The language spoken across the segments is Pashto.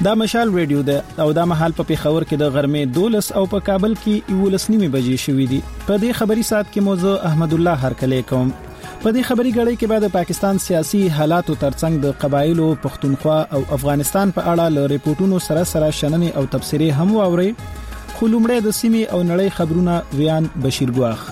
دا مشال ریډیو ده او دا مهال په پیښور کې د غرمې 12 او په کابل کې 11 بجې شوې دي. په دې خبري سات کې موضوع احمد الله هرکلی کوم. په دې خبري غړي کې بعد پاکستان سیاسي حالاتو ترڅنګ د قبایلو پښتونخوا او افغانستان په اړه له ریپورتونو سره شننې او تبصرې هم واوري. خو لومړی د سیمې او نړۍ خبرونه ویان بشیر ګواخ.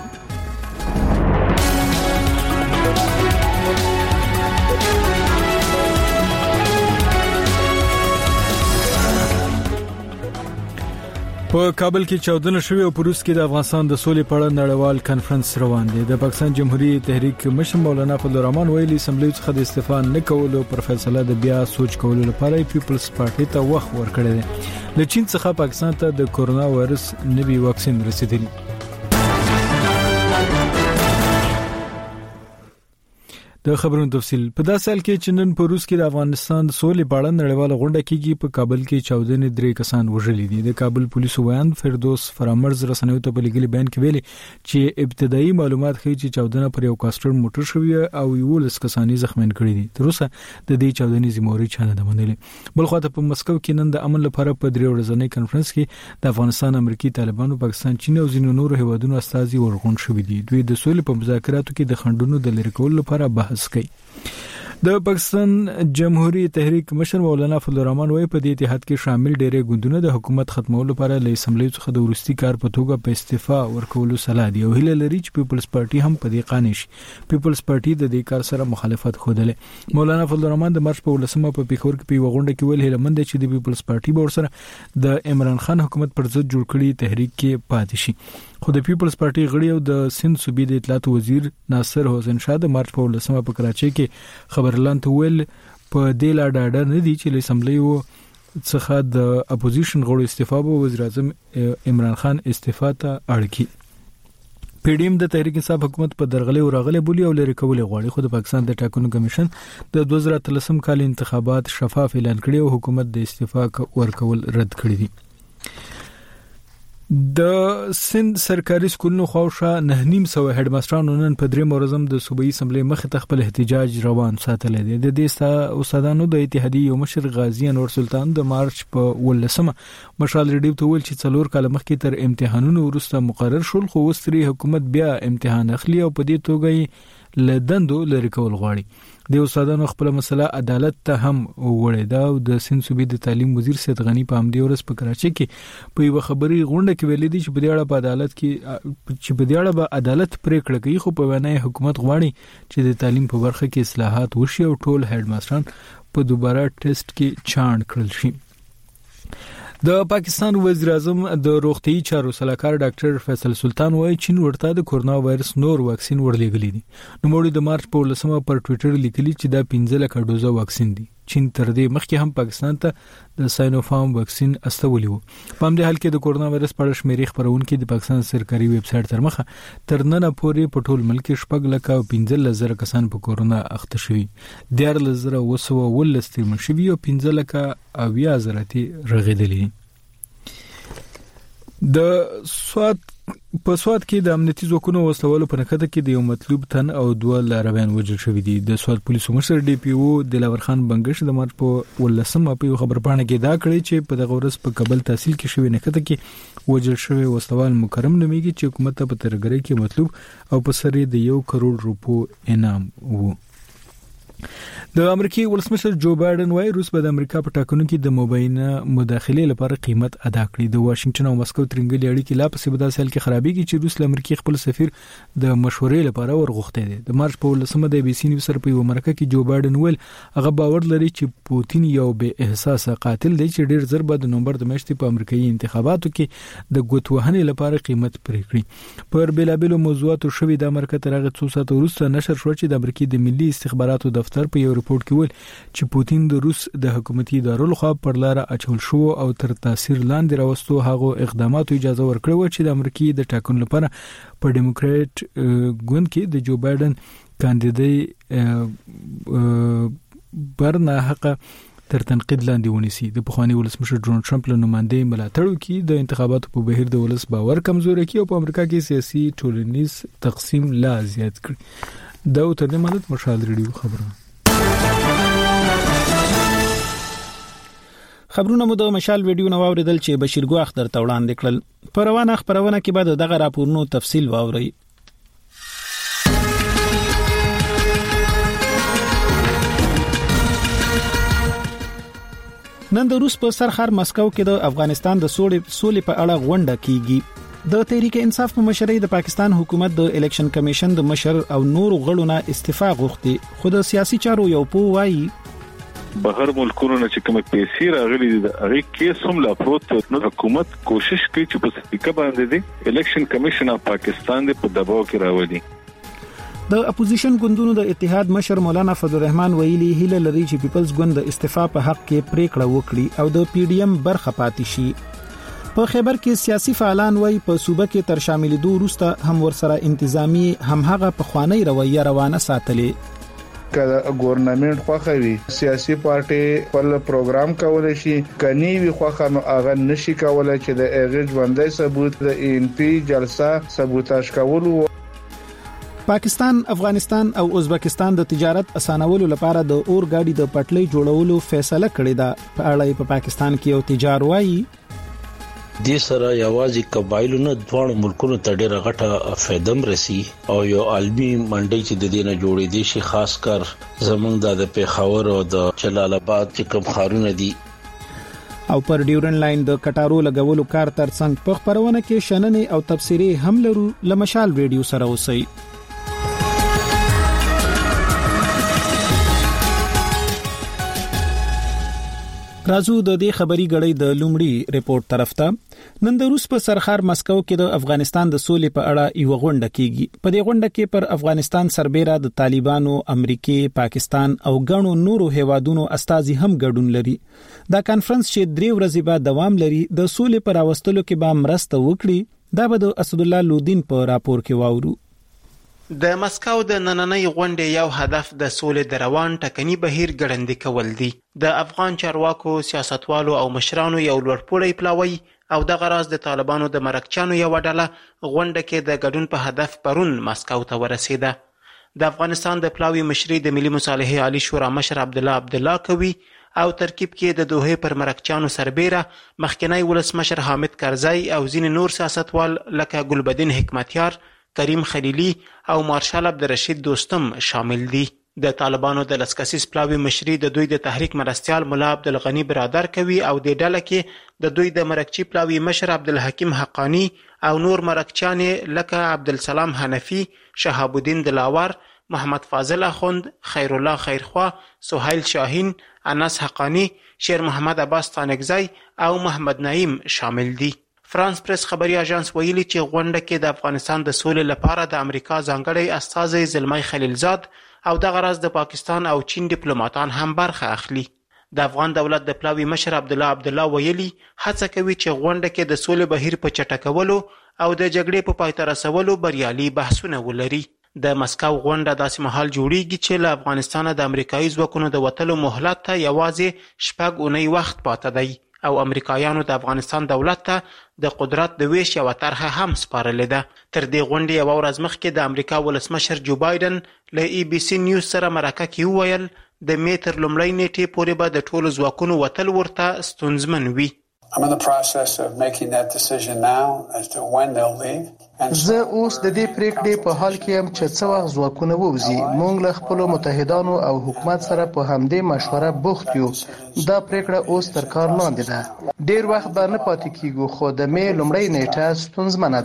په کابل کې چاودنه شوې او په روس کې د افغانستان د سولې په اړه نړیوال کانفرنس روان دی. د پاکستان جمهوریت تحریک مشر مولانا فضل الرحمن ویلي اسمبلی څخه د استعفا نه کولو پر فیصله د بیا سوچ کولو لپاره پیپلز پارټي ته وخت ورکړی دی. له چین څخه پاکستان ته د کورونا وایرس نوي واکسین رسیدلی. د خبرونو تفصیل په داسې حال کې چې نن په روس کې د افغانستان د سولې په اړه نړیواله غونډه کېږي. په کابل کې چاودنې 3 کسان وژلي دي. د کابل پولیسو ویان فردوس فرامرز رسنیو ته په لګلي بیان کې ویلي چې ابتدایي معلومات ښیي چې چاودنه پر یو کاستر موټر شوی او 11 کسان زخمیان کړي دي. تر اوسه د دې چاودنې ذمہواری چا نه منلې. بل خو ته په مسکو کې نن د امن لپاره په 3 ورځنی کانفرنس کې د افغانستان، امریکای، طالبانو، پاکستان، چین او ځینو نورو هیوادونو استازي ورغون شوي دي. دوی د سولې په مذاکراتو کې د خنډونو د لرې کولو لپاره بحث کوي. د پاکستان جمهوریت تحریک مشر مولانا فضل الرحمن وايي په دې اتحاد کې شامل ډېرې ګوندونه د حکومت ختمولو لپاره له اسمبلی څخه د ورستي کار په توګه په استعفا ورکولو صلاح دی او هیله لري چې پیپلز پارټي هم په دې قانع شي. پیپلز پارټي د دې کار سره مخالفت خوده. مولانا فضل الرحمن د مارچ په 18 په پیښور کې په غونډه کې ویل هیله مند چې د پیپلز پارټي به ورسره د عمران خان حکومت پر ضد جوړ کړي تحریک کې پاتې شي. خو د پیپلز پارټي غړي او د سند صوبې د اطلاعات وزیر ناصر حسین شاه د مارچ په 18 په کراچۍ کې خبرلاند ویل په دې لا ډاډه نه دي چې له اسمبلی څخه د اپوزیشن غړو استعفا به وزیر اعظم عمران خان استعفا ته اړ کړي. پی ډی ایم د تحریک انصاف حکومت په درغلي او راغلي بولی او لري کول غواړي. خو د پاکستان د ټاکنو کمیشن د 2013 کال انتخابات شفاف اعلان کړي او حکومت د استعفا ورکول رد کړی دي. د سند سرکاري سکولونو خواوشا 9.5 هډ ماسترانو نن په 3 ورځم د صوبایي اسمبلی مخ ته خپل احتجاج روان ساتل دي. د دې استادانو د اتحادیې یو مشر غازی انور سلطان د مارچ په 18 مشال ریډیو ته ویل چې 4 کال مخکې تر امتحانونو وروسته مقرر شول خو وستري حکومت بیا امتحان اخلي او په دې توګه لدندو لري کول غواړي. د استادانو خپل مسله عدالت ته هم وړي دا او د سند صوبې د تعلیم وزیر سید غنی په امدی ورس په کراچۍ کې په یو خبري غونډه کې ویل دي چې په دې اړه په عدالت پریکړه کوي. خو په وینای حکومت غواړي چې د تعلیم په برخه کې اصلاحات وشي او ټول هډ ماستران په دوباره ټیسټ کې چاڼ کړل شي. د پاکستان وزیر اعظم د روغتيایي چارو سلاکار ډاکټر فیصل سلطان وايي چین ورته د کورونا وایرس نور واکسین ورلېږلی دي. نو موږ د مارچ په 18 پر ټوئیټر لیکلي چې دا 15 لک ډوزه واکسین دي. چین تر دې مخکې هم پاکستان ته د ساینوفارم واکسین استولی وو. په همدې حال کې د کورونا وایرس په اړه شمیرې خبرونکو د پاکستان سرکاري ویب سټ تر مخه تر نن پورې په ټول ملک کې 15,000 کسان په کورونا اخته شوي. 13,219 تیر شوي او 15,000 رغیدلي. د سواد کې د امنیتي ځواکونو وسلوالو په نکته کې د یو مطلوب تن او 2 لارویان وژل شوي دي. د سواد پولیسو مشر ډي پی او دلاور خان بنگش د مارچ په 18 په خبرپاڼه کې دا کړی چې په دغه ورځ په کابل تحصیل کې شوی نکته کې وژل شوی وسلوال مکرم نوميږي چې حکومت په ترګری کې مطلوب او په سر د 1 کروڑ روپو انعام وو. د امریکای ولسمشر جو بایدن وايي روس به د امریکا په ټاکنو کې د مبینه مداخله لپاره قیمت ادا کړي. د واشنگټن او مسکو ترنګلي اړیکې لا پسې په داسې حال کې خرابېږي چې روس له امریکای خپل سفیر د مشورې لپاره ورغوښته دي. د مارچ په 18 د بي سي نیوز سره په یو مرکه کې جو بایدن ویل هغه باور لري چې پوتین یو بې احساسه قاتل دی چې ډیر زر به د نومبر د میاشتې په امریکایي انتخاباتو کې د ګوتوهنې لپاره قیمت پرې کړي. پر بیلابېلو موضوعاتو شوې د مرکه تر هغه څو ساعت وروسته نشر شو چې د امریکای د ملي استخباراتو دفتر په یو ریپورت کې ویل چې پوتین د روس د حکومتي ادارو لخوا پر لار اچول شو او تر تاثیر لاندې راوستو هغه اقداماتو اجازه ورکړه چې د امریکای د ټاکنو لپاره په ډیموکرات ګوند کې د جو بایدن کاندیدای برنه حق تر تنقید لاندې ونیسي. د پخوانی ولسمشر ډونالد ټرمپ له نمائندې ملاتړو کې د انتخاباتو په بهیر د ولس باور کمزوري کی او په امریکا کې سیاسي ټولنیز تقسیم لا زیات کړ. دا تر دې مدد مشال ریډیو خبره. خبرونه مو د مشال ویډیو نو اوریدل چې بشیر ګواخ درته وړاندې کړل. په روانه خبرونه کې بعد دغه راپورونو تفصیل واوري. نن د روس په سرخر مسکو کې د افغانستان د سولې په اړه غونډه کیږي. د تحریک انصاف په مشرۍ د پاکستان حکومت د الیکشن کمیشن د مشر او نور غړو نه استعفا غوښتي، خو د سیاسي چارو یو پوه وایي بهر ملکونو نه چې کوم پیسې راغلي دي هغه کې سم لا پروت نو حکومت کوشش کوي چې په سپیکر باندې دي الیکشن کمیشن اف پاکستان د په دباو کې راوړي. د اپوزیشن ګوندونو د اتحاد مشر مولانا فضل الرحمن ویلي هیله لري چې پیپلز ګوند د استعفا په حق کې پریکړه وکړي او د پی ډی ایم برخه پاتې شي. په خیبر کې سیاسي فعالان وایي په صوبه کې تر شاملېدو وروسته هم ورسره انتظامی هم هغه په خوانی رویه روانه ساتلې. کله ګورنمنت خوخوي سیاسي پارټي خپل پروګرام کولای شي کني وي خوخه نو هغه نشي کولای چې د ایغج باندې ثبوت د ان پی جلسه ثبوتاش کول. پاکستان، افغانستان او ازبکستان د تجارت اسانولو لپاره د اور ګاډي د پټلۍ جوړولو فیصله کړې ده. په اړه په پاکستان کې یو تجار وایي د سره یوازې قبایلو نه دوه ملکونو ته ډېر غټه فائدم رسی او یو عالمي منډي چې د دینه جوړې دي شي خاص کر زمونږ د پیښور او د جلال آباد چې کوم خارونه دي. او پر ډیورن لاین د کټارو لګولو کار ترڅنګ په خبرونه کې شننې او تفسیری هم لرو. لمشال ویډیو سره اوسئ. رازو د دې خبري غړې د لومړی ریپورت طرف ته. نن د روس په سرخر مسکو کې د افغانستان د سولې په اړه یو غونډه کیږي. په دې غونډه کې پر افغانستان سربېره د طالبانو، امریکای، پاکستان او غنو نورو هیوادونو استازي هم ګډون لري. دا کانفرنس چې 3 ورځې بعد دوام لري د سولې پر راوستلو کې به مرسته وکړي. دا به د اسد الله لودین په راپور کې واورو. د مسکو د نننۍ غونډې یو هدف د سولې د روان ټکني بهیر ګړندی کول دي. د افغان چارواکو، سیاستوالو او مشرانو یو لوړپوړی پلاوی او د غراز د طالبانو د مرکچانو یو ډله غونډه کې د ګډون په هدف پرون مسکو ته ورسېده. د افغانستان د پلاوی مشري د ملي مصالحې عالی شورا مشر عبدالله کوي او ترکیب کې د دوحې پر مرکچانو سربېره مخکنی ولسمشر حامد کرزی او ځینې نور سیاستوال لکه ګلبدین حکمتیار، کریم خلیلی او مارشال عبدالرشید دوستم شامل دي. د طالبانو د لسکسیس پلاوی مشري د دوی د تحریک مرستیال مولا عبدالغنی برادر کوي او د ډله کې د دوی د مرکچی پلاوی مشر عبدالحکیم حقانی او نور مرکچانې لکه عبدالسلام حنفی، شهاب الدین دلاور، محمد فاضل اخوند، خیر الله خیرخوا، سهیل شاهین، انس حقانی، شیر محمد عباس تانکزی او محمد نعیم شامل دي. فرانس پریس خبري اژانس ویلي چې غونډه کې د افغانستان د سولې لپاره د امریکا ځانګړی استازی زلمی خلیلزاد او د غرض د پاکستان او چین ډیپلوماټان هم برخه اخلي. د افغان دولت د پلاوی مشر عبدالله ویلي هڅه کوي چې غونډه کې د سولې بهیر په چټکولو او د جګړې په پای ته رسولو بریالي بحثونه ولري. د مسکو غونډه داسې مهال جوړیږي چې له افغانستان د امریکایي ځواکونو د وتلو مهلت ته یوازې 6 اونۍ وخت پاته دی او امریکایانو د افغانستان دولت ته د قدرت د ویش یو طرحه هم سپارلې ده. تر دې غونډې یو ورځ مخکې د امریکا ولسمشر جو بایدن له ای بي سي نیوز سره مرکه کې وویل د می تر لومړۍ نیټې پورې به د ټولو ځواکونو وتل ورته ستونزمن وي. I'm in the process of making that decision now as to when they'll leave. زه اوس د دې پریکړې په حال کې يم چې څو وخت ځواکونه ووزي. موږ له خپل متحدانو او حکومت سره په همدې مشوره بوخت یو. دا پریکړه اوس تر کار لاندې ده. ډیر وخت به نه پاتې کیږي خو د می لومړۍ نیټه ستونزمنه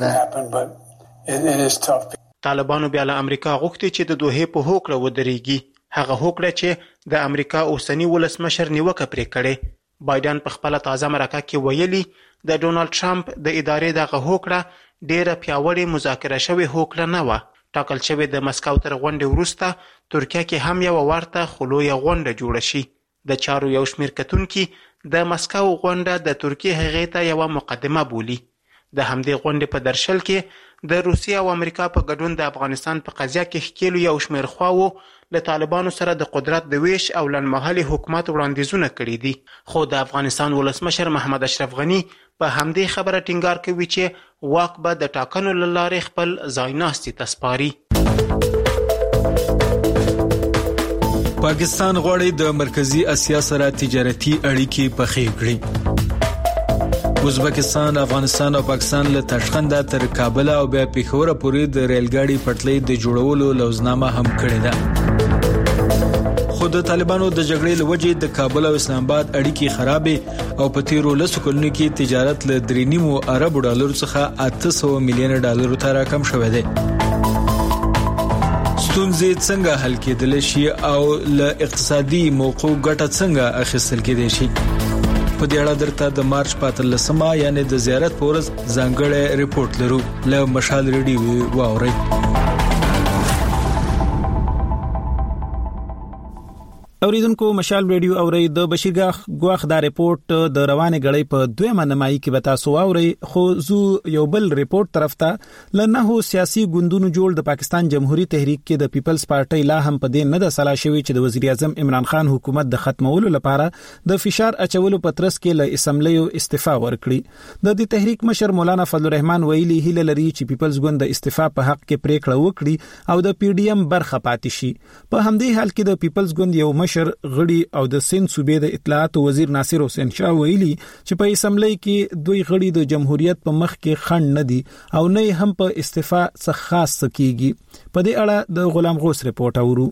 ده. طالبانو بیا له امریکا غوښتي چې د دوحې په هوکړه ودرېږي. هغه هوکړه چې د امریکا اوسنی ولسمشر نیوکه پرې کړې. بایدن په خپل تازه مرکه کې ویلي د ډونالد ټرمپ د ادارې دغه هوکړه ډیره پیاوړې مذاکره شوې هوکړه نه و. ټاکل شوې د مسکو تر غونډې وروسته ترکیه کې هم یو ورته خلویه غونډه جوړه شي. د چارو یو شمېر کتونکي د مسکو غونډه د ترکیه هغې ته یوه مقدمه بولي. د همدې غونډې په درشل کې د روسیې او امریکا په ګډون د افغانستان په قضیه کې ښکېلو یو شمېر خواوو له طالبانو سره د قدرت د ویش او لنډمهالي حکومت وړاندیزونه کړي دي. خو د افغانستان ولسمشر محمد اشرف غني په همدې خبره ټینګار کوي چې واک به د ټاکنو له لارې خپل ځایناستي ته سپاري. پاکستان غواړي د مرکزی اسیا سره تجارتي اړیکې پخې کړي. ازبکستان، افغانستان او پاکستان له تاشقند تر کابل او بیا پیښور پورې د ریلګاډي پټلۍ د جوړولو لوزنامه هم کړې ده. خو د طالبانو د جګړې لوجې د کابل او اسلام آباد اړیکې خرابې او په تیرو لسو کلونو کې تجارت له 3.5 ارب ډالر څخه 800 میلیون ډالر ته راکم شوی دی. ستونزې څنګه حل کېدل شي او له اقتصادي موقعو ګټه څنګه اخیستل کېدای شي؟ په دې اړه درته د مارچ 15 یعنی د زیارت پورز ځانګړی ریپورت لرو. له مشال ریډیو واورئ. اوریدونکو مشال ریډیو اوري د بشیرګاخ غواخ دا ریپورت د روانه غړې په دویمه نمایي کې وتا سو اوري. خو زو یو بل ریپورت طرف ته لنه سیاسي ګوندونو جوړ د پاکستان جمهوریت تحریک کې د پیپلز پارټي لا هم په دې نه د سلا شوی چې د وزیر اعظم عمران خان حکومت د ختمولو لپاره د فشار اچولو پترس کې له اسمبلی استعفا ورکړي. د دې تحریک مشر مولانا فضل الرحمن ویلي هله لري چې پیپلز ګوند د استعفا په حق کې پریکړه وکړي او د پی ډی ایم برخه پاتې شي. په همدې حال کې د پیپلز ګوند یو غړي او د سند صوبې د اطلاعات وزیر ناصر حسین شاه ویلي چې په اسمبلی کې دوی غړي د جمهوریت په مخ کې خند نه دي او نه هم په استعفا څخه خاص کیږي. په دې اړه د غلام غوث ریپورت اورو.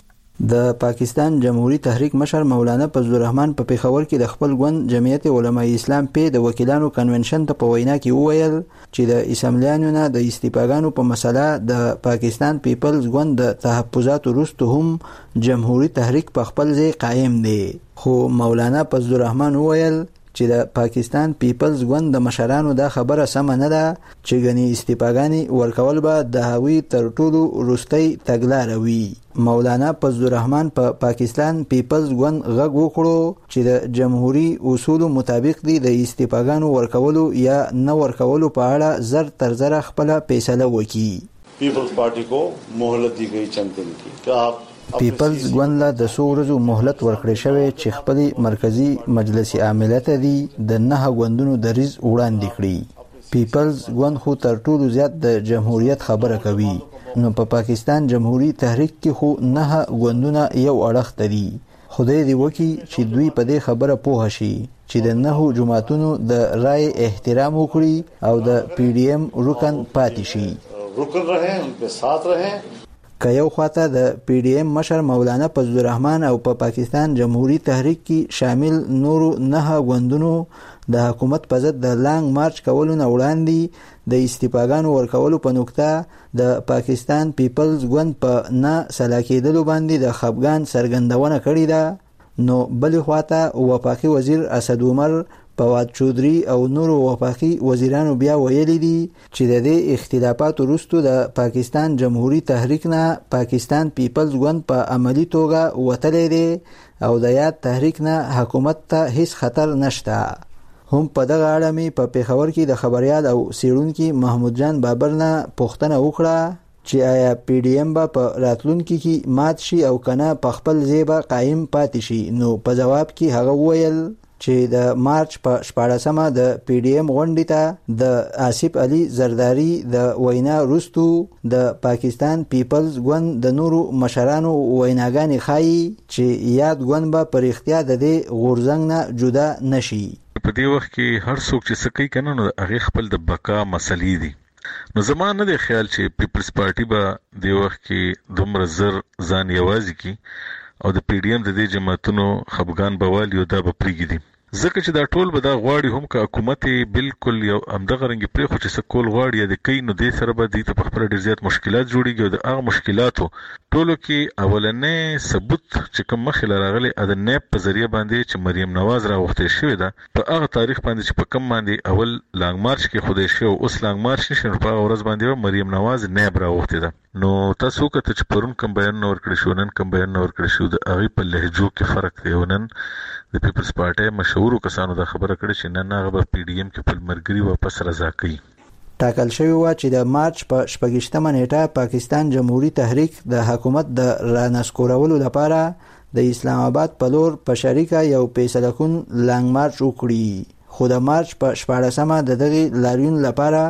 د پاکستان جمهوریت تحریک مشر مولانا فضل الرحمن په پیښور کې د خپل ګوند جمعیت علماء اسلام په د وکیلانو کنونشن ته په وینا کې وویل چې د اسمبلیانو نه د استفاګانو په مسله د پاکستان پیپلز ګوند د تحفظات وروسته هم جمهوریت تحریک په خپل ځای قائم دی. خو مولانا فضل الرحمن وویل چې د پاکستان پیپلز ګوند د مشرانو دا خبره سم نه ده چې غني استفاګانی ورکول به د هوی تر ټولو وروستۍ تګلارې وي. مولانا فضل الرحمن په پاکستان پیپلز ګوند غږ وکړو چې د جمهوریت اصولو مطابق دی د استفاګانو ورکولو یا نه ورکولو په اړه زر تر زر خپل فیصله وکړي. پیپلز پارټي کو مهلت دی گئی چند دن کی کہ آپ پیپلز ګوند له د سورزو مهلت ورکړی شوی چې خپل مرکزی مجلس عامله ته دی د نه غوندونو دریز وړاندې کړي. پیپلز ګوند خو تر ټولو زیات د جمهوریت خبره کوي. نو په پاکستان جمهوریت تحریک کې خو نه غوندونه یو اړخ دي. خدای دې وکي چې دوی په دې خبره پوه شي چې د نه جماعتونو د رائے احترام وکړي او د پی ډی ایم رکن پاتې شي. رکن رہے ان کے ساتھ رہے. که یو خواته د پی ډی ایم مشر مولانا فضل الرحمن او په پاکستان جمهوریت تحریک کې شامل نورو نه غوندونو د حکومت په ضد د لانګ مارچ کولو نه وړاندې د استفاګانو ورکولو په نقطه د پاکستان پیپلز ګوند په نه سلا کېدلو باندې د خپګان څرګندونه کړې ده. نو بل خواته وفاقي وزیر اسد عمر فواد چودري او نور وفاقي وزیرانو بیا ویلي دي چې د دې اختلافات وروسته د پاکستان جمهوریت تحریک نه پاکستان پیپلز ګوند په عملی توګه وتلی دی او د یاد تحریک نه حکومت ته هیڅ خطر نشته. هم په دغه اړه می په پیښور کې د خبريال او سیړونکو محمود جان بابر نه پوښتنه وکړه چې آیا پی ډی ایم په راتلونکي کې مات شي او کنه په خپل ځای به قائم پاتې شي. نو په جواب کې هغه وویل چې د مارچ په 14مه د پی ډی ایم غونډې ته د آصف علي زرداری د وینا وروسته د پاکستان پیپلز ګوند د نورو مشرانو ویناګانې ښایي چې یاد ګوند به پر اختیار د دې غورځنګ نه جدا نشي. په دې وخت کې هر څوک چې سکی کنه نو هغه خپل د بقا مسلې دي. نو زما نه دی خیال چې پیپلز پارټي به د وخت کې دومره زر ځان یوازې کی او د پی ډی ایم د دې جماعتونو خپګان بوالي او دا به پریږدي. ځکه چې دا ټول به دا غواړي هم که حکومت بالکل یو همدغه رنګ پرې خو چې سکول غواړي د کین نو دې سره به دې ته په خپل ډیر زیات مشکلات جوړيږي او د هغه مشکلاتو ټولو کې اولنې ثبوت چې کوم مخې راغلي د نیب په ذریعہ باندې چې مریم نواز راوخته شوې ده په هغه تاریخ باندې چې په کوم باندې اول لانګ مارچ کې خوده شو اوس لانګ مارچ نشي په ورځ باندې مریم نواز نیب راوخته ده. نو تاسو کته چې پرون کوم بیان نور کړی شو نن کوم بیان نور کړی شو د هغه په لهجو کې فرق دی. ونن د پیپلز پارټي مشهور کسانو دا خبره کړې چې نن هغه پی ډی ایم کې په مرګري واپس رضا کوي. ټاکل شوی و چې د مارچ په 28مه نیټه پاکستان جمهوریت تحریک د حکومت د رانسکورولو لپاره د اسلام آباد په لور په شریکه یو فیصله کن لانګ مارچ وکړي. خو د مارچ په 14مه د دغه لاریون لپاره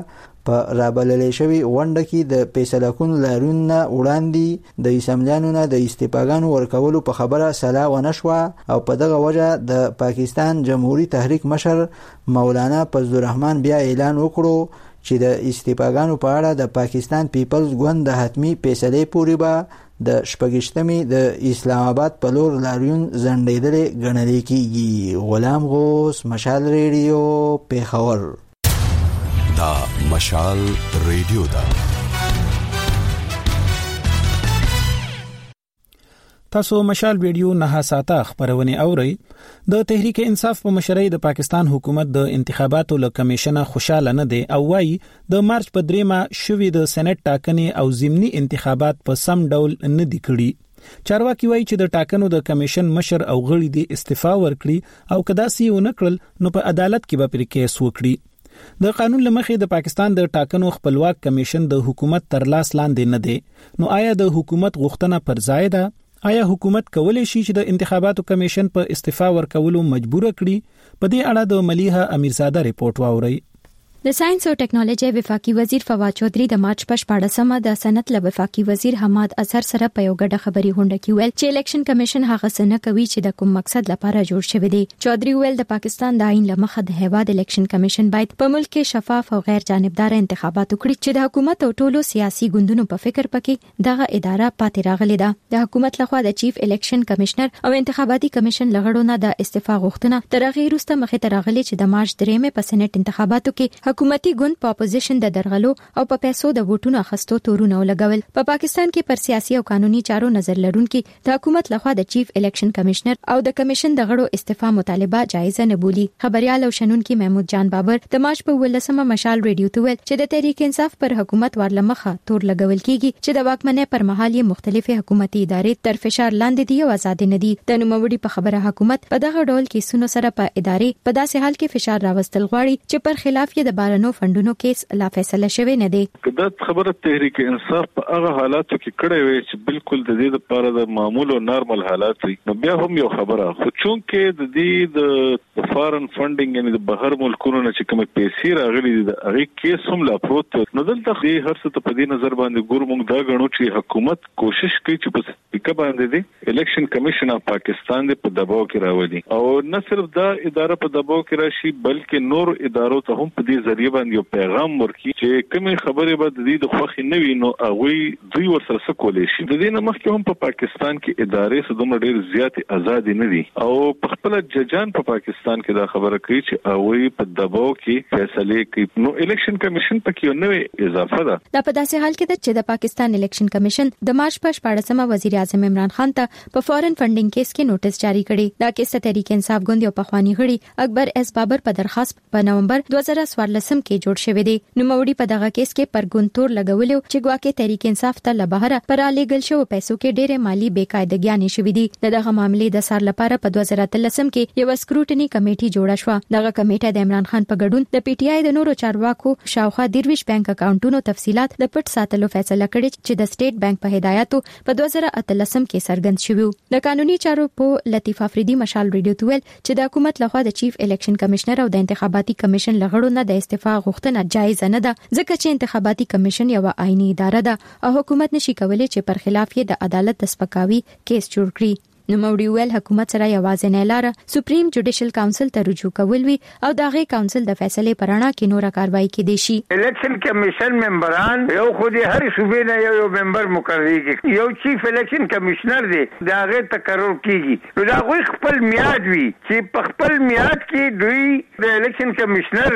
په رابللې شوی غونډه کې د فیصله کون لارونه وړاندې د اسمبلیانو نه د استفاګانو ورکولو په خبره سلا ونشوه او په دغه وجه د پاکستان جمهوریت تحریک مشر مولانا فضل الرحمن بیا اعلان وکړو چې د استفاګانو په اړه د پاکستان پیپلز ګوند د حتمی فیصلې پورې به د شپږشتمې د اسلام آباد په لور لاریون ځنډېدلې ګڼل کېږي. غلام غوث، مشال ریډیو، پیښور. دا مشال ریډیو ده. تاسو مشال ریډیو 9 ساعته خبرونه اورئ. د تحریک انصاف په مشرۍ د پاکستان حکومت د انتخاباتو له کمیشنه خوشاله نه دی او وايي د مارچ په 3 شوې د سېنات ټاکنې او ضمني انتخابات په سم ډول نه دي کړي. چارواکي وایي چې د ټاکنو د کمیشن مشر او غړي د استعفا ورکړي او کدا سي ونکړل نو په عدالت کې به پر کیس وکړي. د قانون لمخې د پاکستان د ټاکنو خپلواک کمیشن د حکومت تر لاس لاندې نه دی. نو آیا د حکومت غوښتنه پر ځای ده؟ آیا حکومت کولی شي چې د انتخاباتو کمیشن په استعفا ورکولو مجبور کړي؟ په دې اړه د ملیحه امیرزاده ریپورت واورئ. د ساينس او ټیکنالوژي وفاقي وزیر فواد چودھری د مارچ په 14مه د صنعت له وفاقي وزیر حماد اظهر سره په یو غډه خبري غونډه کې ویل چې الیکشن کمیشن هغه څه نه کوي چې د کوم مقصد لپاره جوړ شوی دی. چودھری ویل د پاکستان د آئین لمخه د هیواد الیکشن کمیشن باید په ملک کې شفاف او غیر جانبدار انتخابات وکړي چې د حکومت او ټولو سیاسي ګوندونو په فکر پکې دغه اداره پاتې راغلي ده. د حکومت لخوا د چیف الیکشن کمشنر او انتخاباتي کمیشن لغړو نه د استعفا غوښتنه تر هغه وروسته مخې ته راغلي چې د مارچ 3 په سېنات انتخاباتو کې حکومتي ګوند په اپوزیشن د درغلو او په پیسو د ووټونو اخستو تورونه ولګول. په پاکستان کې پر سیاسي او قانوني چارو نظر لرونکي د حکومت لخوا د چیف الیکشن کمشنر او د کمیشن د غړو استعفا مطالبه جایز نه بولي. خبريال او شنونکي محمود جان بابر د مارچ په 18مه مشال ریډیو ته ویل چې د تحریک انصاف پر حکومت ورلمخه تور لګول کیږي چې د واکمنۍ پر مهال یې مختلفه حکومتي ادارې تر فشار لاندې دي او آزاد نه دي. د نوموړي په خبره حکومت په دغه ډول کیسونو سره په ادارې په داسې حال کې فشار راوستل غواړي چې پر خلاف یې د بارنو فندونو کیس لا فیصله شوی نه دی. دا خبره تحریک انصاف په هغه حالاتو کې کړې وي چې بالکل د دې لپاره د معمول او نارمل حالات وي. نو بیا هم یو خبره خو چون کې د دې د فارن فندینګ یعنی د بهر ملکونو نه چې کوم پیسې راغلي دي هغه کیس هم لا پروت نو دلته هر څه ته په دې نظر باندې ګور موږ دا غنو چې حکومت کوشش کوي چې په سپیکه باندې دي الیکشن کمیشن اف پاکستان دې په دباو کې راوړي او نه صرف دا اداره په دباو کې راشي بلکې نور ادارو ته هم په دې ذریعہ باندې یو پیغام ورکړي چې کومه خبره به د دې د خوخي نه وي نو هغه دوی ورسره سکولې شي. د دې نه مخکې هم په پاکستان کې ادارې سدومره ډېر زیات آزاد نه دي او په خپل ججان په پاکستان کې دا خبره کوي چې هغه په دباو کې فیصله کوي. نو الیکشن کمیشن پکې یو نوې اضافه ده. دا په داسې حال کې ده چې د پاکستان الیکشن کمیشن د مارچ په 14مه وزیر اعظم عمران خان ته په فورن فندینګ کیس کې نوټس جاری کړی. دا کیس تحریک انصاف ګوند او پخوانی غړي اکبر اس بابر په درخواست په نومبر 2014 کې جوړ شوی دی. نو موړي په دغه کیس کې پر ګونتور لګولو چې ګواکې تحریک انصاف ته لبهره پر الیګل شو پیسو کې ډېرې مالی بېقاعدګیاں شوې دي. دغه معاملې د سار لپاره په 2013 کې یو سکروټنی کمیټي جوړه شو. دغه کمیټه د عمران خان په ګډون د پی ټی آی د نورو چارواکو شاوخوا 23 بانک اکاونټونو تفصيلات د پټ ساتلو فیصله کړې چې د سټیټ بانک په هدایتو په 2013 کې څرګند شوی. د قانوني چارو په لطیف افریدي مشال ریډیو ته ویل چې د حکومت لخوا د چیف الیکشن کمشنر او د انتخاباتي کمیشن لغړو نه د استعفا غوښتنه جایز نه ده ځکه چې انتخاباتي کمیشن یو آئینی اداره ده او حکومت نشي کولای چې پر خلاف یې د عدالت د سپکاوي کیس جوړ کړي. نو موړي ویل حکومت سره یوازې نه لاره سپریم جوډیشل کونسل ته رجوع کول وی او دغه کونسل د فیصله پرانا کې نور کاروایی کې دي شي. الیکشن کمیشن ممبران یو خو دې هر صوبې نه یو ممبر مقرر کیږي یو چیف الیکشن کمیشنر دی داغه تقرر کیږي نو دا غوي خپل میاد وی چې په خپل میاد کې دوی د الیکشن کمیشنر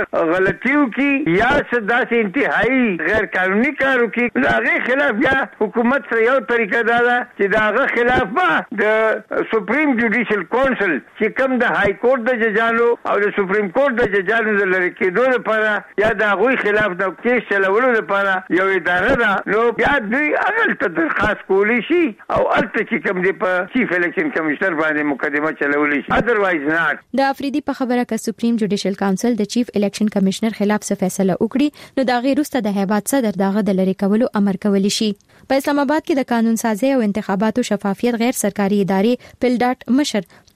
غلطیو کې یا داسې انتهایی غیر قانوني کارو کې داغه خلاف یا حکومت سره یو طریقه دا چې داغه خلاف با سپریم جوډیشل کونسل چې کوم د های کورټ د ججانو او د سپریم کورټ د ججانو د لری کېدو لپاره یا د غوي خلاف د کیس چلولو لپاره یو اداره ده نو بیا دوی اغل ته درخواست کولی شي او الته چې کوم دی په چیف الیکشن کمیشنر باندې مقدمه چلولی شي اذروایز نه. د افریدي په خبره ک سپریم جوډیشل کونسل د چیف الیکشن کمیشنر خلاف څه فیصله وکړي نو دا غیر واست د هیواد صدر دغه د لری کولو امر کولی شي. په اسلام آباد کې د قانون سازي او انتخاباتو شفافیت غیر سرکاري ادارې پلډاټ مشر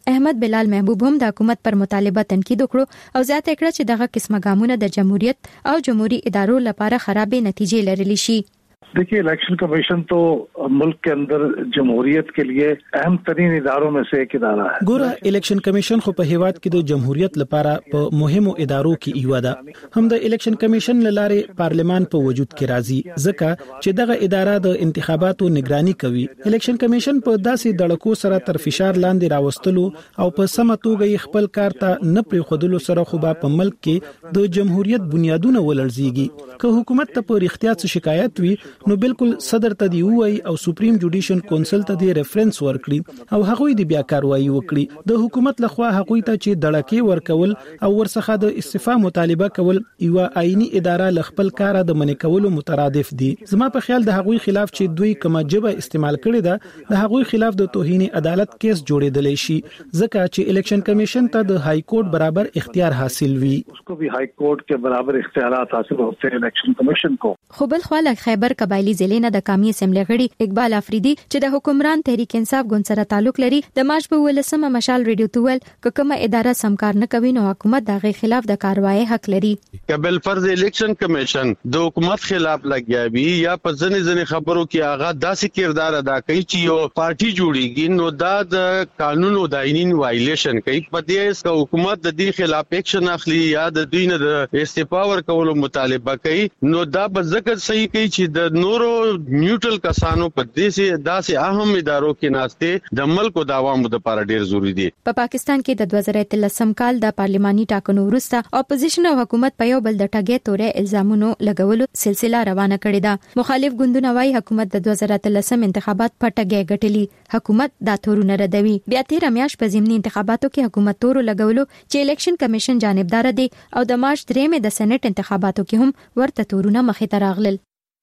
احمد بلال محبوب هم د حکومت پر مطالبه تنقید وکړو او زیاته کړه چې دغه قسمه ګامونه د جمهوریت او جمهوریت ادارو لپاره خرابې نتیجې لرلی شي. देखिए election commission तो मुल्क के अंदर जमहूरियत के लिए अहम तरीन इदारों में से एक इदारा है. ګوره الیکشن کمیشن خو په هیواد کې د جمهوریت لپاره په مهمو ادارو کې یو ده. هم د الیکشن کمیشن لاره پارلمان په وجود کې راځي ځکه چې دغه اداره د انتخاباتو نگرانی کوي. الیکشن کمیشن په داسې دړکو سره تر فشار لاندې راوستلو او په سمه توګه خپل کار ته نه پریښودلو سره خو په ملک کې د جمهوریت بنیادونه ولړزيږي. که حکومت ته په اړتیا څه شکایت وي نو بالکل صدر ته دی وای او سپریم جوډیشن کونسل ته دی ریفرنس ورکړي او هغه دی بیا کاروایی وکړي. د حکومت لخوا هغه ته چې دړکې ورکول او ورڅخه د استعفا مطالبه کول یو آئینی اداره لخپل کار د منې کولو مترادف دي. زما په خیال د هغه خلاف چې دوی کومه جبه استعمال کړي ده د هغه خلاف د توهین عدالت کیس جوړېدلی شي ځکه چې الیکشن کمیشن ته د های کورټ برابر اختیار حاصل وي. उसको भी हाई कोर्ट के बराबर इख्तियारात हासिल होते हैं इलेक्शन कमीशन को. خو بل خو له خیبر قبایلی ضلع نه د قومي اسمبلی غړي اقبال افریدي چې د حکمران تحریک انصاف ګوند سره تعلق لري د مارچ په 18مه مشال ریډیو تول کومه اداره سمکار نه کوي نو حکومت دغه خلاف د کاروایی حق لري. قبل فرض الیکشن کمیشن د حکومت خلاف لګیا وي یا په ځنې خبرو کې هغه داسې کردار ادا کوي چې یو پارټي جوړیږي نو دا د قانون او د آئین وایلیشن کوي. په دې چې حکومت د دې خلاف اکشن اخلي یا د دوی نه د استعفا ورکولو مطالبه کوي نو دا به ځکه صحیح کوي چې د نورو نیوټرل کسانو په دې داسې اهم ادارو کې ناشته د ملک او د عوامو لپاره ډیر ضروری دي. په پاکستان کې د 2013 کال د پارلماني ټاکنو وروسته اپوزیشن او حکومت په یو بل د ټاګې تورې الزامونو لګولو سلسله روانه کړې ده. مخالف ګوندونه وايي حکومت د 2013 انتخابات په ټاګې ګټلي. حکومت دا تورونه ردوي. بیا تیر میاشت په ضمني انتخاباتو کې حکومت تور لګولو چې الیکشن کمیشن جانبدار دي او د مارچ 3 د سېنات انتخاباتو کې هم ورته تورونه مخې ته راغلل.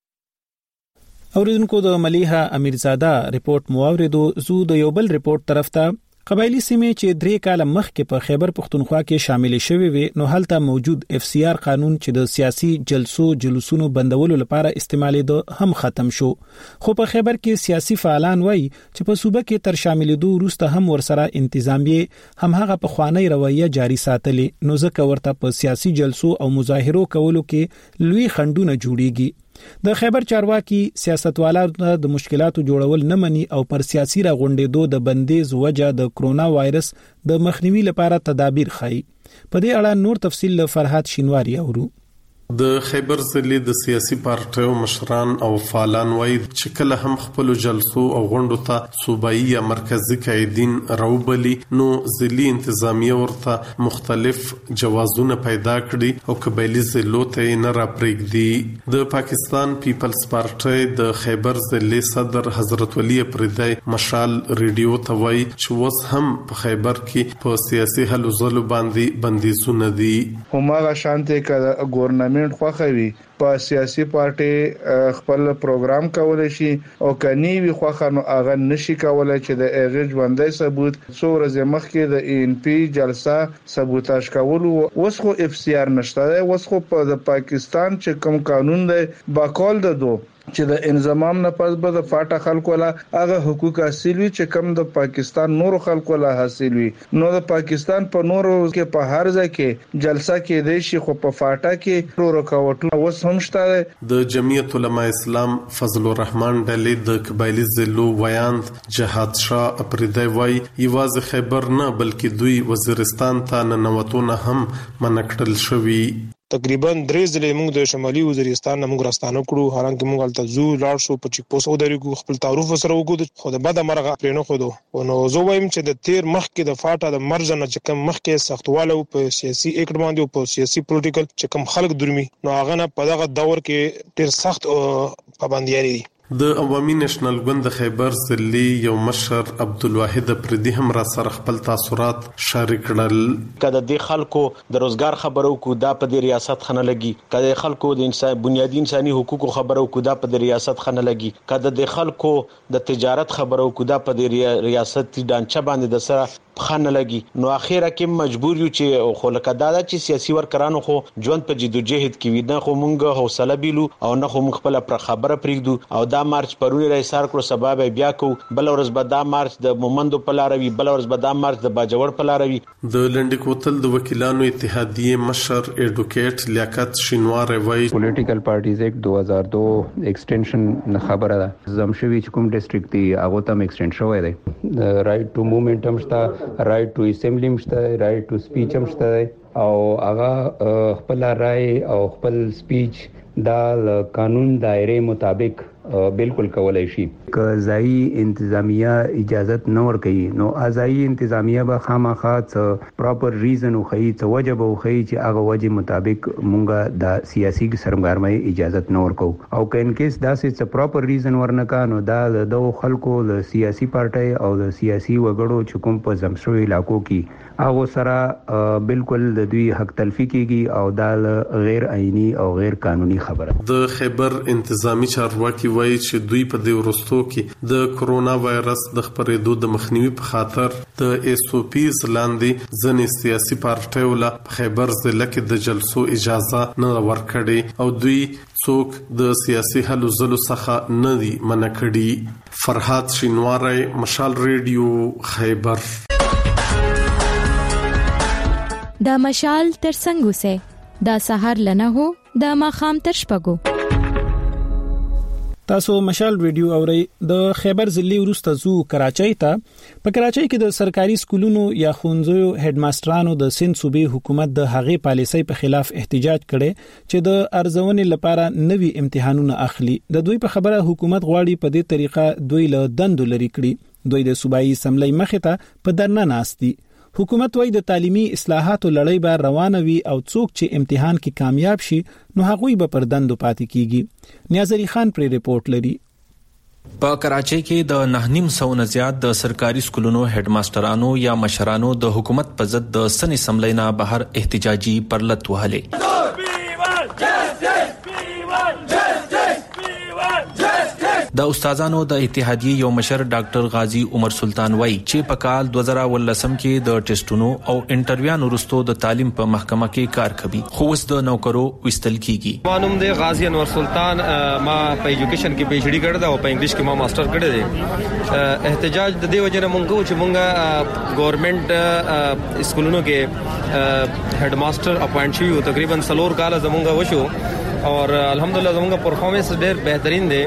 اوریدونکو د ملیحه امیرزاده ریپورت موریدو زو د یو بل ریپورت طرف ته قبایلی سیمې چې 3 کال مخکې په خیبر پختونخوا کې شامل شوي وي نو هلته موجود اف سی آر قانون چې د سیاسي جلسونو بندولو لپاره استعمالېدو هم ختم شو. خو په خیبر کې سیاسي فعالان وایي چې په صوبه کې تر شاملېدو وروسته هم ورسره انتظامیه هم هغه په خوانی رویه جاری ساتلې نو ځکه ورته په سیاسي جلسو او مظاهرو کولو کې لوی خندونه جوړیږي. د خیبر چارواکي سیاستوالانو د مشکلاتو جوړول نه مني او پر سیاسي راغونډېدو د بندیز وجه د کرونا وایرس د مخنیوي لپاره تدابیر خایي. په دې اړه نور تفصیل له فرحات شینواری اورو. د خیبر ضلع د سیاسي پارټیو مشران او فعالان وایي چې کله هم خپل جلسو او غونډو ته صوبایي یا مرکزی قائدین راوبلي نو ضلعي انتظامیه ورته مختلف جوازونه پیدا کړي او قبایلی ضلعو ته نه راپرېږدي. د پاکستان پیپلز پارټي د خیبر ضلع صدر حضرت ولی پردی مشال ریډیو ته وایي چې اوس هم په خیبر کې په سیاسي هلو ځلو باندې بندیزونه دي. هماغه شانته کړه ګورنمنت خوخوي په سیاسي پارټي خپل پروګرام کولای شي او کني وي خوخه نو اغه نشي کولای چې د اغه ژوندۍ ثبوت څو ورځې مخکې د ان پی جلسه سبوتاژ کول اوس خو اف سی آر نشته. اوس خو په پاکستان چې کوم قانون دی باقول ده چې د انضمام نه پس به د فاټا خلکو لا هغه حقوق حاصل وي چې کم د پاکستان نورو خلکو لا حاصل وي. نو د پاکستان په نورو کې په هر ځای کې جلسه کې دی شي خو په فاټا کې رکاوټونه اوس هم شته. د جمعیت علماء اسلام فضل الرحمن ډلې د قبایلی ضلعو ویاند جهاد شاه اپریدی وای یوازې خیبر نه بلکې دوی وزیرستان ته ننوتونه هم منکړل شوی. تقریبا 3 ضلع موږ د شمالي وزیرستان موږ راستانه کړو هرانګه موږ الته زو لاړ شو په چیک پوسټ ودرېګو خپل تعارف سره وکړو خو د بعد مرغه پرېنو خو نو زه وایم چې د تیر مخ کې د فاټا د مرزنه چې کوم مخ کې سختواله په سیاسي اکټ باندې او په سیاسي پولیټیکل چې کوم خلک درمي نو هغه نه په دغه دور کې ډېر سخت پابندیاں دي. د عوامي نېشنل ګوند خیبر ضلع یو مشر عبدالواحد پردي هم را سره خپل تاثرات شریک کړل. کله د خلکو د روزګار خبرو کو دا په د ریاست خنه لګي کله خلکو د انسان بنیادی انساني حقوقو خبرو کو دا په د ریاست خنه لګي کله د خلکو د تجارت خبرو کو دا په د ریاست ډانچه باندې د سره خان لګي نو اخیره کې مجبور یو چې خلک دادا چې سیاسي ورکرانو خو ژوند په جدوجہد کې وي نه خو مونږ حوصله بیلو او نه خو مونږ خپل پر خبره پریږدو او دا مارچ پرونی رئیس سار کړو سبب بیا کو بل ورځ به دا مارچ د مومندو په لاروي بل ورځ به دا مارچ د باجوړ په لاروي د لنډ کوتل د وکیلانو اتحادیه مشر ایډوکیټ لیاقت شینوار وایي پولیټیکل پارټیز ایکټ 2002 ایکسټنشن خبره ده زمشوي چې کوم ډیسټریکټ دی هغه تم ایکسټند شوی دی رائټ ټو موومېنټ هم شته رائټ ټو اسمبلی هم شته رائټ ټو سپیچ هم شته او هغه خپل رائے او خپل سپیچ دا قانون دایره مطابق بالکل کولای شي که ځای انتظامیه اجازت نه ورکړي نو ځای انتظامیه به خامخا پراپر ریزن خو ته وجب او خو چې هغه وجه مطابق مونږه د سیاسي سرګرمۍ اجازت نه ورکو او که ان کیس دا څه پراپر ریزن ورنکا نو دا د خلکو د سیاسي پارټي او د سیاسي وګړو چې کوم په زمشوي علاقو کې هغه سره بالکل د دوی حق تلفي کیږي او دا غیر آئینی او غیر قانوني خبره د خیبر انتظامی چارواکي وایي چې دوی په دې ورستو کې د کرونا وایرس د خپرېدو د مخنیوي په خاطر د اس او پیز لاندې ځنې سیاسي پارټیو له خیبر ضلع کې د جلسو اجازه نه ورکړي او دوی څوک د سیاسي حل زلو څخه نه دي منع کړي فرحات شینواری مشال ریډیو خیبر دا مشال تر څنګه سه دا سحر لنه هو دا ماخام تر شپګو تاسو مشال ریډیو اورئ د خیبر ضلع ورسته زو کراچۍ ته په کراچۍ کې د سرکاري سکولونو یا ښوونځیو هډ ماسترانو د سند صوبې حکومت د هغې پالیسۍ په خلاف احتجاج کړي چې د ارزونې لپاره نوي امتحانونه اخلي د دوی په خبره حکومت غواړي په دې طریقه دوی له دندو لري کړي دوی د صوبایي سملۍ مخې ته په درنه ناستي حکومت وايي د تعلیمي اصلاحاتو لړۍ به روانه وي او څوک چې امتحان کې کامیاب شي نو هغوی به پر دندو پاتې کیږي نیازری خان پر ریپورت لري په کراچۍ کې د 9.5 نه زیات د سرکاري سکولونو هډ ماسترانو یا مشرانو د حکومت په ضد د سن اسمبلینا بهر احتجاجي پرلط وهلې د استادانو د اتحادیه یو مشر ډاکټر غازی عمر سلطان وای چې په کال 2018 کې د ټیسټونو او انټرویو وروسته د تعلیم په محکمه کې کار کوي خو اوس د نوکرو وستل کیږي معلوم دی غازی انور سلطان ما په ایجوکیشن کې پی ایچ ډی کړی دا او په انګلیش کې ما ماستر کړی دی احتجاج د دې وجه نه مونږ چې مونږه ګورنمنت سکولونو کې هډ ماستر اپاینټ شو تقریبا 3 کال زمونږه وشو اور الحمدلله زمونږه پرفارمنس ډېر بهترین دی